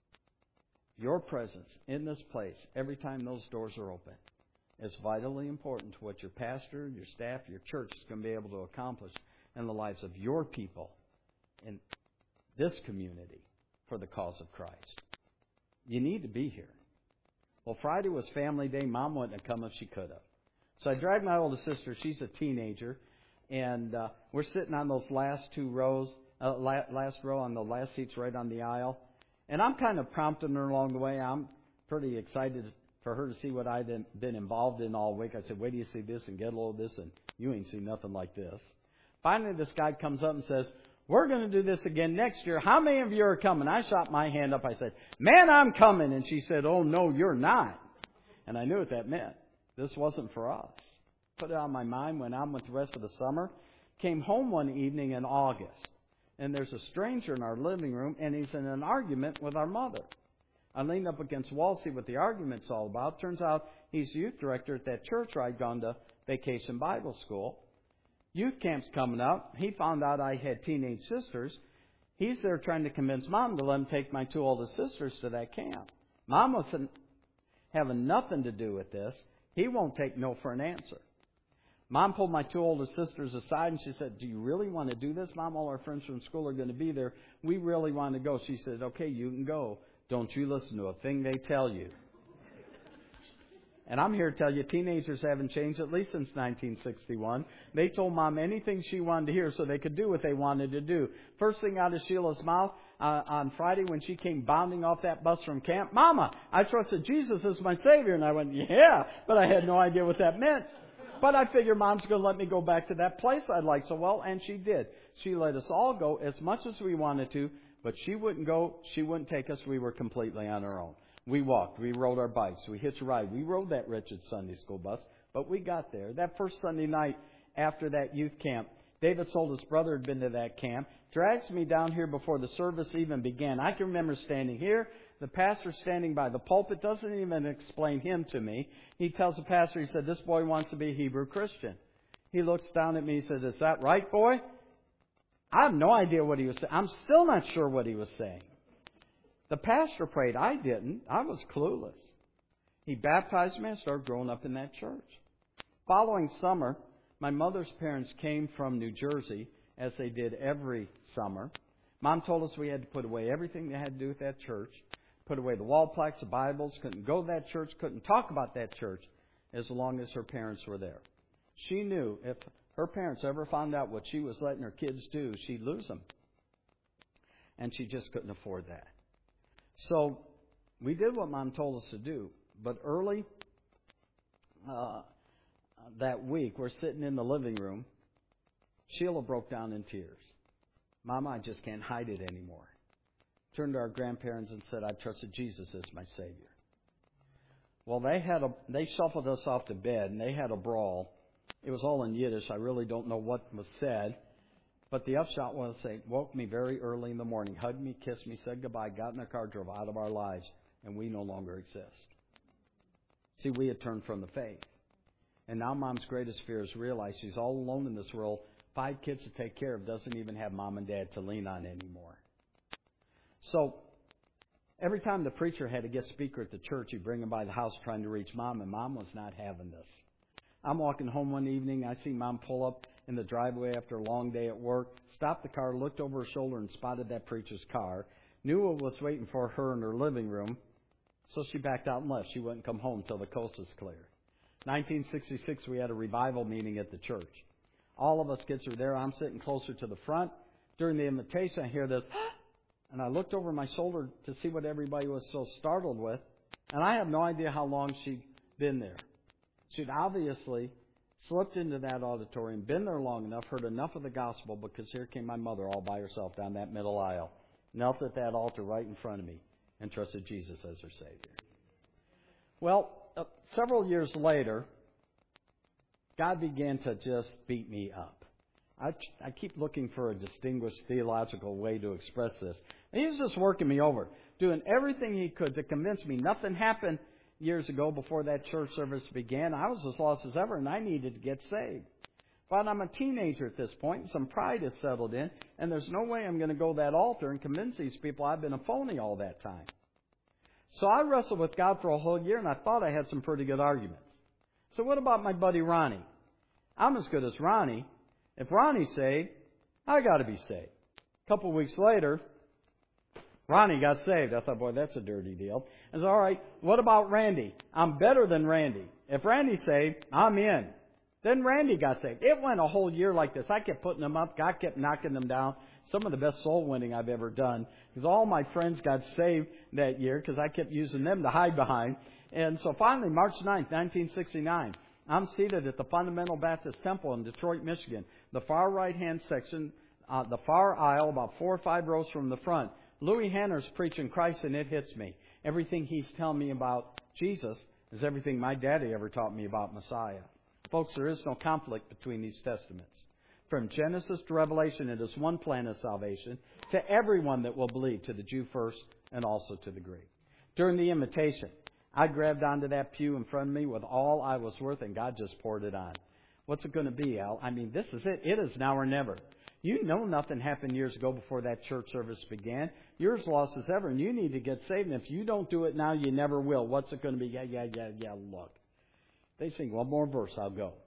your presence in this place, every time those doors are open, is vitally important to what your pastor, your staff, your church is going to be able to accomplish in the lives of your people in this community for the cause of Christ. You need to be here. Well, Friday was family day. Mom wouldn't have come if she could have. So I dragged my oldest sister. She's a teenager. And we're sitting on those last two rows, last row on the last seats right on the aisle. And I'm kind of prompting her along the way. I'm pretty excited for her to see what I've been involved in all week. I said, wait till you see this and get a load of this, and you ain't seen nothing like this. Finally, this guy comes up and says, we're going to do this again next year. How many of you are coming? I shot my hand up. I said, man, I'm coming. And she said, oh, no, you're not. And I knew what that meant. This wasn't for us. Put it on my mind, went on with the rest of the summer. Came home one evening in August. And there's a stranger in our living room, and he's in an argument with our mother. I leaned up against the wall to see what the argument's all about. Turns out he's the youth director at that church where I'd gone to Vacation Bible School. Youth camp's coming up. He found out I had teenage sisters. He's there trying to convince Mom to let him take my two oldest sisters to that camp. Mom wasn't having nothing to do with this. He won't take no for an answer. Mom pulled my two older sisters aside and she said, do you really want to do this, Mom? All our friends from school are going to be there. We really want to go. She said, okay, you can go. Don't you listen to a thing they tell you. And I'm here to tell you, teenagers haven't changed at least since 1961. They told Mom anything she wanted to hear so they could do what they wanted to do. First thing out of Sheila's mouth on Friday when she came bounding off that bus from camp, Mama, I trusted Jesus as my Savior. And I went, yeah, but I had no idea what that meant. But I figured Mom's going to let me go back to that place I liked so well, and she did. She let us all go as much as we wanted to, but she wouldn't go. She wouldn't take us. We were completely on our own. We walked. We rode our bikes. We hitched a ride. We rode that wretched Sunday school bus, but we got there. That first Sunday night after that youth camp, David's oldest brother had been to that camp, drags me down here before the service even began. I can remember standing here. The pastor standing by the pulpit doesn't even explain him to me. He tells the pastor, he said, this boy wants to be a Hebrew Christian. He looks down at me and says, is that right, boy? I have no idea what he was saying. I'm still not sure what he was saying. The pastor prayed. I didn't. I was clueless. He baptized me. I started growing up in that church. Following summer, my mother's parents came from New Jersey, as they did every summer. Mom told us we had to put away everything that had to do with that church. Put away the wall plaques, the Bibles, couldn't go to that church, couldn't talk about that church as long as her parents were there. She knew if her parents ever found out what she was letting her kids do, she'd lose them. And she just couldn't afford that. So we did what Mom told us to do. But early that week, we're sitting in the living room. Sheila broke down in tears. Mama, I just can't hide it anymore. Turned to our grandparents and said, I trusted Jesus as my Savior. Well, they shuffled us off to bed, and they had a brawl. It was all in Yiddish. I really don't know what was said. But the upshot was they woke me very early in the morning, hugged me, kissed me, said goodbye, got in their car, drove out of our lives, and we no longer exist. See, we had turned from the faith. And now Mom's greatest fear is realize she's all alone in this world, 5 kids to take care of, doesn't even have Mom and Dad to lean on anymore. So every time the preacher had a guest speaker at the church, he'd bring him by the house trying to reach Mom, and Mom was not having this. I'm walking home one evening. I see Mom pull up in the driveway after a long day at work, stopped the car, looked over her shoulder, and spotted that preacher's car. Knew it was waiting for her in her living room, so she backed out and left. She wouldn't come home till the coast was clear. 1966, we had a revival meeting at the church. All of us kids were there. I'm sitting closer to the front. During the invitation, I hear this, and I looked over my shoulder to see what everybody was so startled with, and I have no idea how long she'd been there. She'd obviously slipped into that auditorium, been there long enough, heard enough of the gospel, because here came my mother all by herself down that middle aisle, knelt at that altar right in front of me, and trusted Jesus as her Savior. Well, several years later, God began to just beat me up. I keep looking for a distinguished theological way to express this. And he was just working me over, doing everything he could to convince me nothing happened years ago before that church service began. I was as lost as ever, and I needed to get saved. But I'm a teenager at this point, and some pride has settled in, and there's no way I'm going to go to that altar and convince these people I've been a phony all that time. So I wrestled with God for a whole year, and I thought I had some pretty good arguments. So what about my buddy Ronnie? I'm as good as Ronnie. If Ronnie's saved, I got to be saved. A couple of weeks later, Ronnie got saved. I thought, boy, that's a dirty deal. I said, all right, what about Randy? I'm better than Randy. If Randy's saved, I'm in. Then Randy got saved. It went a whole year like this. I kept putting them up. God kept knocking them down. Some of the best soul winning I've ever done. Because all my friends got saved that year because I kept using them to hide behind. And so finally, March 9th, 1969, I'm seated at the Fundamental Baptist Temple in Detroit, Michigan. The far right-hand section, the far aisle, about 4 or 5 rows from the front. Louis Hanner's preaching Christ, and it hits me. Everything he's telling me about Jesus is everything my daddy ever taught me about Messiah. Folks, there is no conflict between these testaments. From Genesis to Revelation, it is one plan of salvation to everyone that will believe, to the Jew first and also to the Greek. During the invitation, I grabbed onto that pew in front of me with all I was worth, and God just poured it on. What's it going to be, Al? I mean, this is it. It is now or never. You know nothing happened years ago before that church service began. You're as lost as ever, and you need to get saved. And if you don't do it now, you never will. What's it going to be? Yeah, look. They sing one more verse, I'll go.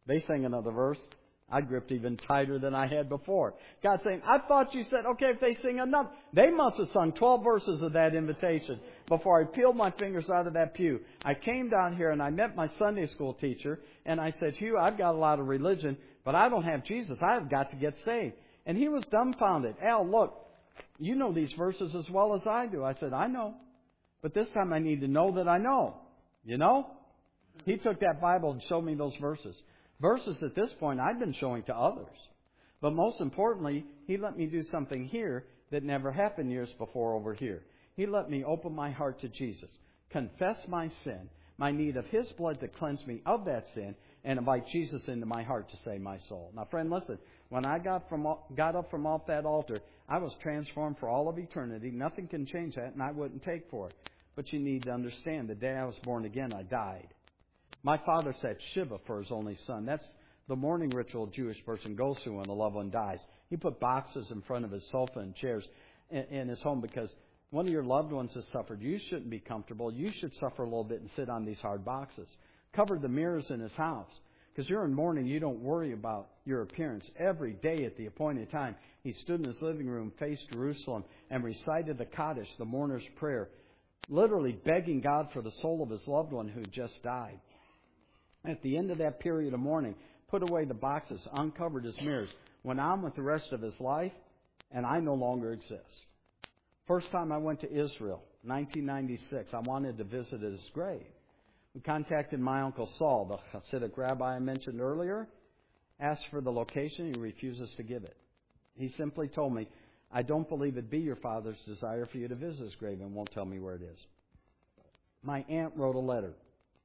They sang another verse. I gripped even tighter than I had before. God saying, I thought you said, okay, if they sing another. They must have sung 12 verses of that invitation before I peeled my fingers out of that pew. I came down here and I met my Sunday school teacher and I said, Hugh, I've got a lot of religion, but I don't have Jesus. I've got to get saved. And he was dumbfounded. Al, look, you know these verses as well as I do. I said, I know. But this time I need to know that I know. You know? He took that Bible and showed me those verses. Verses at this point I'd been showing to others. But most importantly, he let me do something here that never happened years before over here. He let me open my heart to Jesus, confess my sin, my need of His blood to cleanse me of that sin, and invite Jesus into my heart to save my soul. Now, friend, listen. When I got up from off that altar, I was transformed for all of eternity. Nothing can change that, and I wouldn't take for it. But you need to understand, the day I was born again, I died. My father said Shiva for his only son. That's the mourning ritual a Jewish person goes through when a loved one dies. He put boxes in front of his sofa and chairs in his home because one of your loved ones has suffered. You shouldn't be comfortable. You should suffer a little bit and sit on these hard boxes. Covered the mirrors in his house. Because you're in mourning, you don't worry about your appearance. Every day at the appointed time, he stood in his living room, faced Jerusalem, and recited the Kaddish, the mourner's prayer, literally begging God for the soul of his loved one who just died. At the end of that period of mourning, put away the boxes, uncovered his mirrors, went on with the rest of his life, and I no longer exist. First time I went to Israel, 1996, I wanted to visit his grave. We contacted my Uncle Saul, the Hasidic rabbi I mentioned earlier, asked for the location. He refuses to give it. He simply told me, I don't believe it be your father's desire for you to visit his grave, and won't tell me where it is. My aunt wrote a letter.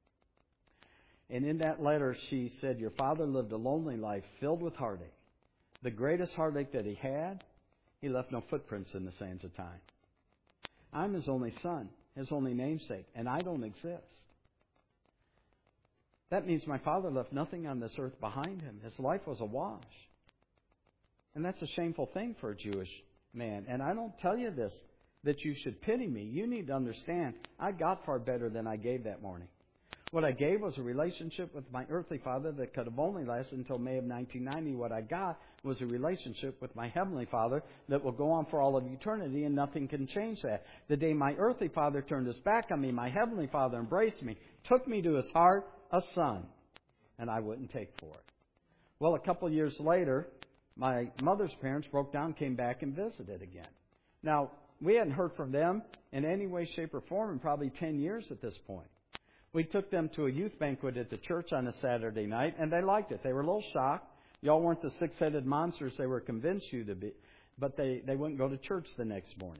And in that letter, she said, your father lived a lonely life filled with heartache. The greatest heartache that he had, he left no footprints in the sands of time. I'm his only son, his only namesake, and I don't exist. That means my father left nothing on this earth behind him. His life was a wash. And that's a shameful thing for a Jewish man. And I don't tell you this, that you should pity me. You need to understand, I got far better than I gave that morning. What I gave was a relationship with my earthly father that could have only lasted until May of 1990. What I got was a relationship with my heavenly Father that will go on for all of eternity, and nothing can change that. The day my earthly father turned his back on me, my heavenly Father embraced me, took me to his heart, a son, and I wouldn't take for it. Well, a couple years later, my mother's parents broke down, came back and visited again. Now, we hadn't heard from them in any way, shape, or form in probably 10 years at this point. We took them to a youth banquet at the church on a Saturday night, and they liked it. They were a little shocked. Y'all weren't the six-headed monsters they were convinced you to be, but they wouldn't go to church the next morning.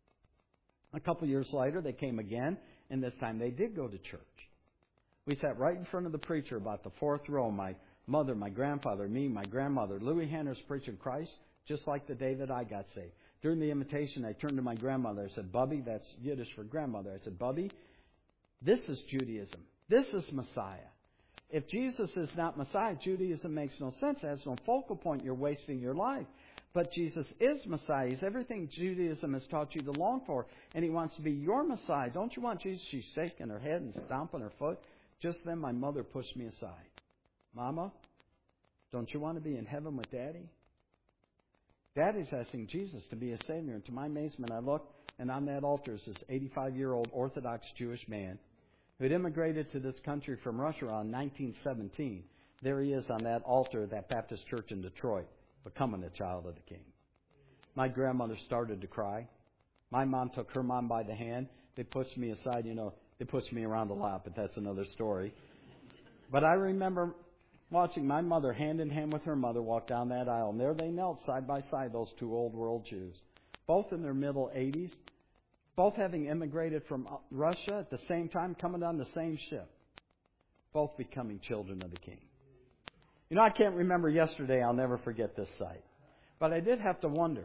A couple years later, they came again, and this time they did go to church. We sat right in front of the preacher, about the fourth row. My mother, my grandfather, me, my grandmother. Louis Hanner's preaching Christ, just like the day that I got saved. During the invitation, I turned to my grandmother. I said, Bubby, that's Yiddish for grandmother. I said, Bubby, this is Judaism. This is Messiah. If Jesus is not Messiah, Judaism makes no sense. It has no focal point. You're wasting your life. But Jesus is Messiah. He's everything Judaism has taught you to long for. And He wants to be your Messiah. Don't you want Jesus? She's shaking her head and stomping her foot. Just then my mother pushed me aside. Mama, don't you want to be in heaven with Daddy? Daddy's asking Jesus to be a Savior. And to my amazement, I looked, and on that altar is this 85-year-old Orthodox Jewish man who had immigrated to this country from Russia around 1917. There he is on that altar at that Baptist church in Detroit, becoming a child of the King. My grandmother started to cry. My mom took her mom by the hand. They pushed me aside. They pushed me around a lot, but that's another story. But I remember watching my mother hand in hand with her mother walk down that aisle. And there they knelt side by side, those two old world Jews, both in their middle 80s, both having immigrated from Russia at the same time, coming on the same ship, both becoming children of the King. I can't remember yesterday. I'll never forget this sight. But I did have to wonder,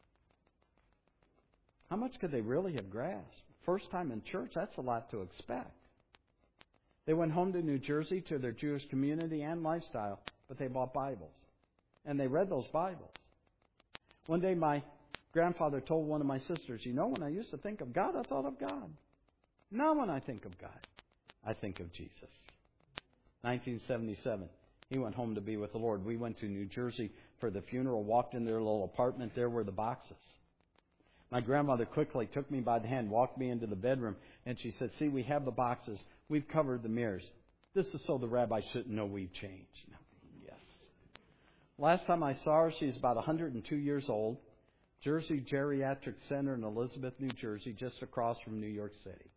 how much could they really have grasped? First time in church, that's a lot to expect. They went home to New Jersey to their Jewish community and lifestyle, but they bought Bibles. And they read those Bibles. One day my grandfather told one of my sisters, when I used to think of God, I thought of God. Now when I think of God, I think of Jesus. 1977. He went home to be with the Lord. We went to New Jersey for the funeral, walked in their little apartment. There were the boxes. My grandmother quickly took me by the hand, walked me into the bedroom, and she said, "See, we have the boxes. We've covered the mirrors. This is so the rabbi shouldn't know we've changed." Yes. Last time I saw her, she's about 102 years old. Jersey Geriatric Center in Elizabeth, New Jersey, just across from New York City.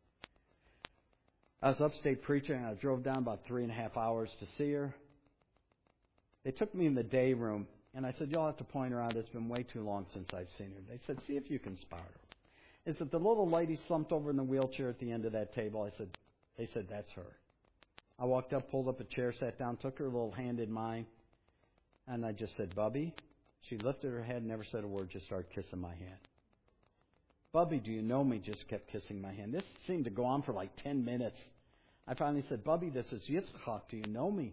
I was upstate preaching, and I drove down about 3.5 hours to see her. They took me in the day room, and I said, "You'll have to point her out. It's been way too long since I've seen her." They said, "See if you can spot her." Is it the little lady slumped over in the wheelchair at the end of that table? They said, "That's her." I walked up, pulled up a chair, sat down, took her little hand in mine, and I just said, "Bubby." She lifted her head, never said a word, just started kissing my hand. "Bubby, do you know me?" Just kept kissing my hand. This seemed to go on for like 10 minutes. I finally said, "Bubby, this is Yitzchak. Do you know me?"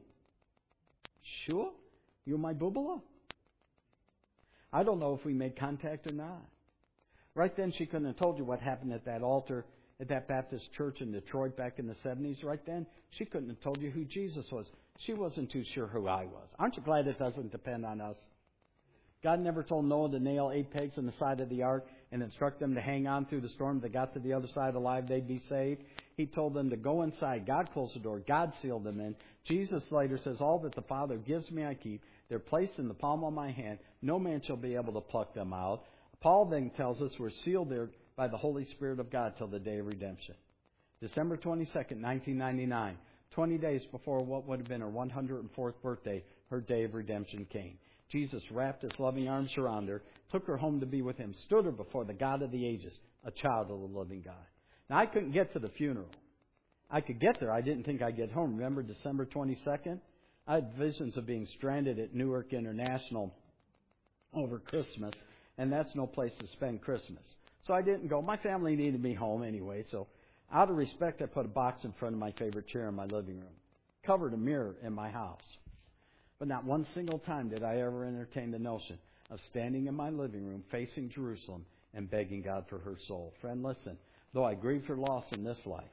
"Sure. You're my bubala." I don't know if we made contact or not. Right then, she couldn't have told you what happened at that altar at that Baptist church in Detroit back in the 70s. Right then, she couldn't have told you who Jesus was. She wasn't too sure who I was. Aren't you glad it doesn't depend on us? God never told Noah to nail 8 pegs in the side of the ark and instruct them to hang on through the storm. If they got to the other side alive, they'd be saved. He told them to go inside. God closed the door. God sealed them in. Jesus later says, "All that the Father gives me I keep. They're placed in the palm of my hand. No man shall be able to pluck them out." Paul then tells us we're sealed there by the Holy Spirit of God till the day of redemption. December 22nd, 1999, 20 days before what would have been her 104th birthday, her day of redemption came. Jesus wrapped His loving arms around her, took her home to be with Him, stood her before the God of the ages, a child of the living God. Now, I couldn't get to the funeral. I could get there. I didn't think I'd get home. Remember December 22nd? I had visions of being stranded at Newark International over Christmas, and that's no place to spend Christmas. So I didn't go. My family needed me home anyway, so out of respect, I put a box in front of my favorite chair in my living room, covered a mirror in my house. But not one single time did I ever entertain the notion of standing in my living room facing Jerusalem and begging God for her soul. Friend, listen, though I grieved her loss in this life,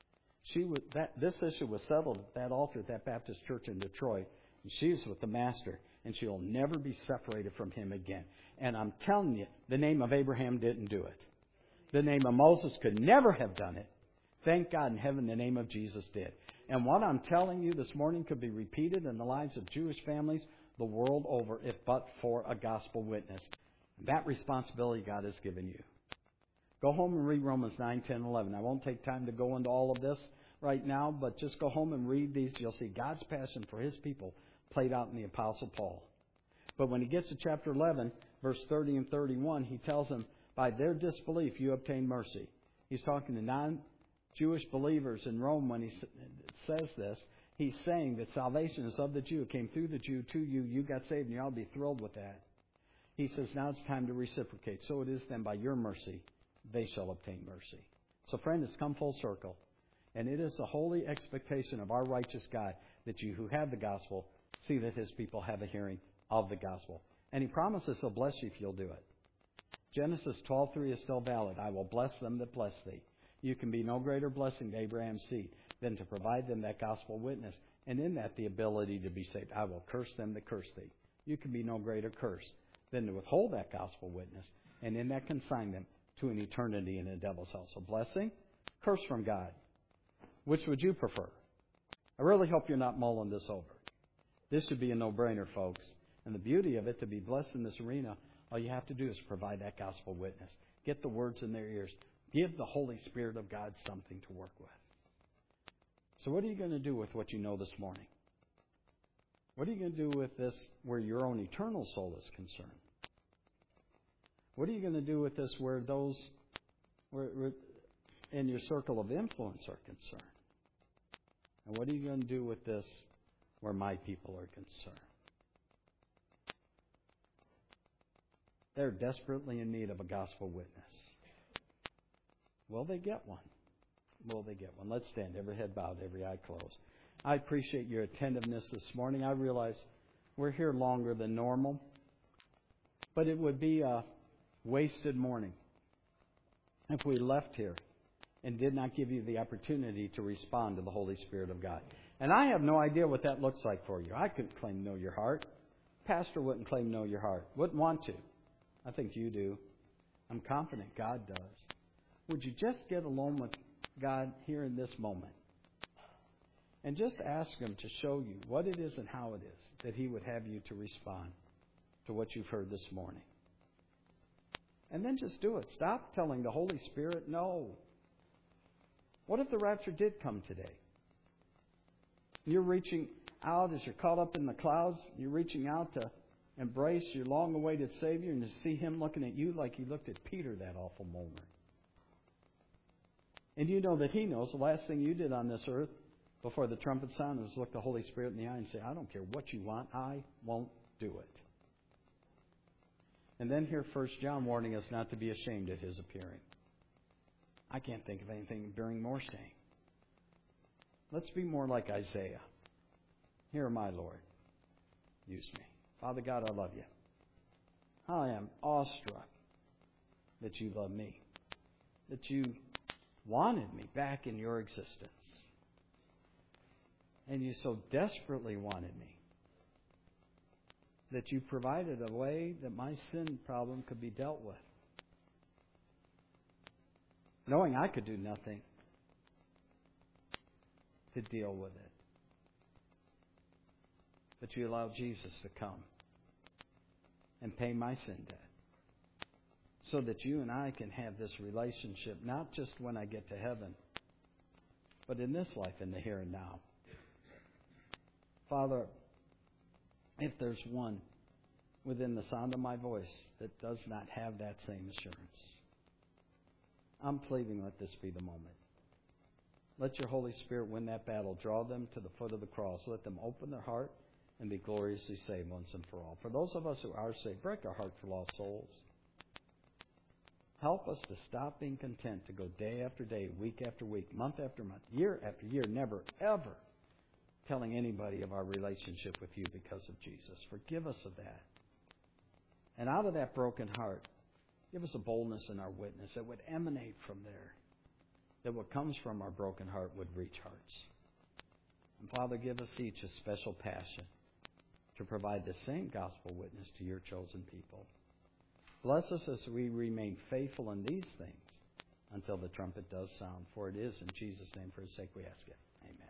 this issue was settled at that altar at that Baptist church in Detroit, and she's with the Master, and she'll never be separated from Him again. And I'm telling you, the name of Abraham didn't do it. The name of Moses could never have done it. Thank God in heaven the name of Jesus did. And what I'm telling you this morning could be repeated in the lives of Jewish families the world over if but for a gospel witness. That responsibility God has given you. Go home and read Romans 9, 10, 11. I won't take time to go into all of this right now, but just go home and read these. You'll see God's passion for His people played out in the Apostle Paul. But when he gets to chapter 11, verse 30 and 31, he tells them, by their disbelief you obtain mercy. He's talking to non-Jewish believers in Rome when he says this. He's saying that salvation is of the Jew. It came through the Jew to you. You got saved, and you ought to be thrilled with that. He says, now it's time to reciprocate. So it is then by your mercy they shall obtain mercy. So friend, it's come full circle. And it is the holy expectation of our righteous God that you who have the gospel see that His people have a hearing of the gospel. And He promises He'll bless you if you'll do it. Genesis 12:3 is still valid. I will bless them that bless thee. You can be no greater blessing to Abraham's seed than to provide them that gospel witness, and in that the ability to be saved. I will curse them that curse thee. You can be no greater curse than to withhold that gospel witness, and in that consign them to an eternity in the devil's hell. So blessing, curse from God. Which would you prefer? I really hope you're not mulling this over. This should be a no-brainer, folks. And the beauty of it, to be blessed in this arena, all you have to do is provide that gospel witness. Get the words in their ears. Give the Holy Spirit of God something to work with. So what are you going to do with what you know this morning? What are you going to do with this where your own eternal soul is concerned? What are you going to do with this where those in your circle of influence are concerned? And what are you going to do with this where my people are concerned? They're desperately in need of a gospel witness. Will they get one? Will they get one? Let's stand, every head bowed, every eye closed. I appreciate your attentiveness this morning. I realize we're here longer than normal, but it would be a wasted morning if we left here and did not give you the opportunity to respond to the Holy Spirit of God. And I have no idea what that looks like for you. I couldn't claim to know your heart. Pastor wouldn't claim to know your heart. Wouldn't want to. I think you do. I'm confident God does. Would you just get alone with God here in this moment? And just ask Him to show you what it is and how it is that He would have you to respond to what you've heard this morning. And then just do it. Stop telling the Holy Spirit no. What if the rapture did come today? You're reaching out as you're caught up in the clouds. You're reaching out to embrace your long-awaited Savior and to see Him looking at you like He looked at Peter that awful moment. And you know that He knows the last thing you did on this earth before the trumpet sounded was look the Holy Spirit in the eye and say, I don't care what you want, I won't do it. And then here 1 John warning us not to be ashamed at His appearing. I can't think of anything enduring more shame. Let's be more like Isaiah. Here am I, Lord. Use me. Father God, I love you. I am awestruck that you love me, that you wanted me back in your existence. And you so desperately wanted me that you provided a way that my sin problem could be dealt with. Knowing I could do nothing to deal with it. But you allowed Jesus to come and pay my sin debt so that you and I can have this relationship, not just when I get to heaven, but in this life, in the here and now. Father, if there's one within the sound of my voice that does not have that same assurance, I'm pleading, let this be the moment. Let your Holy Spirit win that battle. Draw them to the foot of the cross. Let them open their heart and be gloriously saved once and for all. For those of us who are saved, break our heart for lost souls. Help us to stop being content to go day after day, week after week, month after month, year after year, never, ever telling anybody of our relationship with you because of Jesus. Forgive us of that. And out of that broken heart, give us a boldness in our witness that would emanate from there, that what comes from our broken heart would reach hearts. And Father, give us each a special passion to provide the same gospel witness to your chosen people. Bless us as we remain faithful in these things until the trumpet does sound. For it is in Jesus' name, for His sake, we ask it. Amen.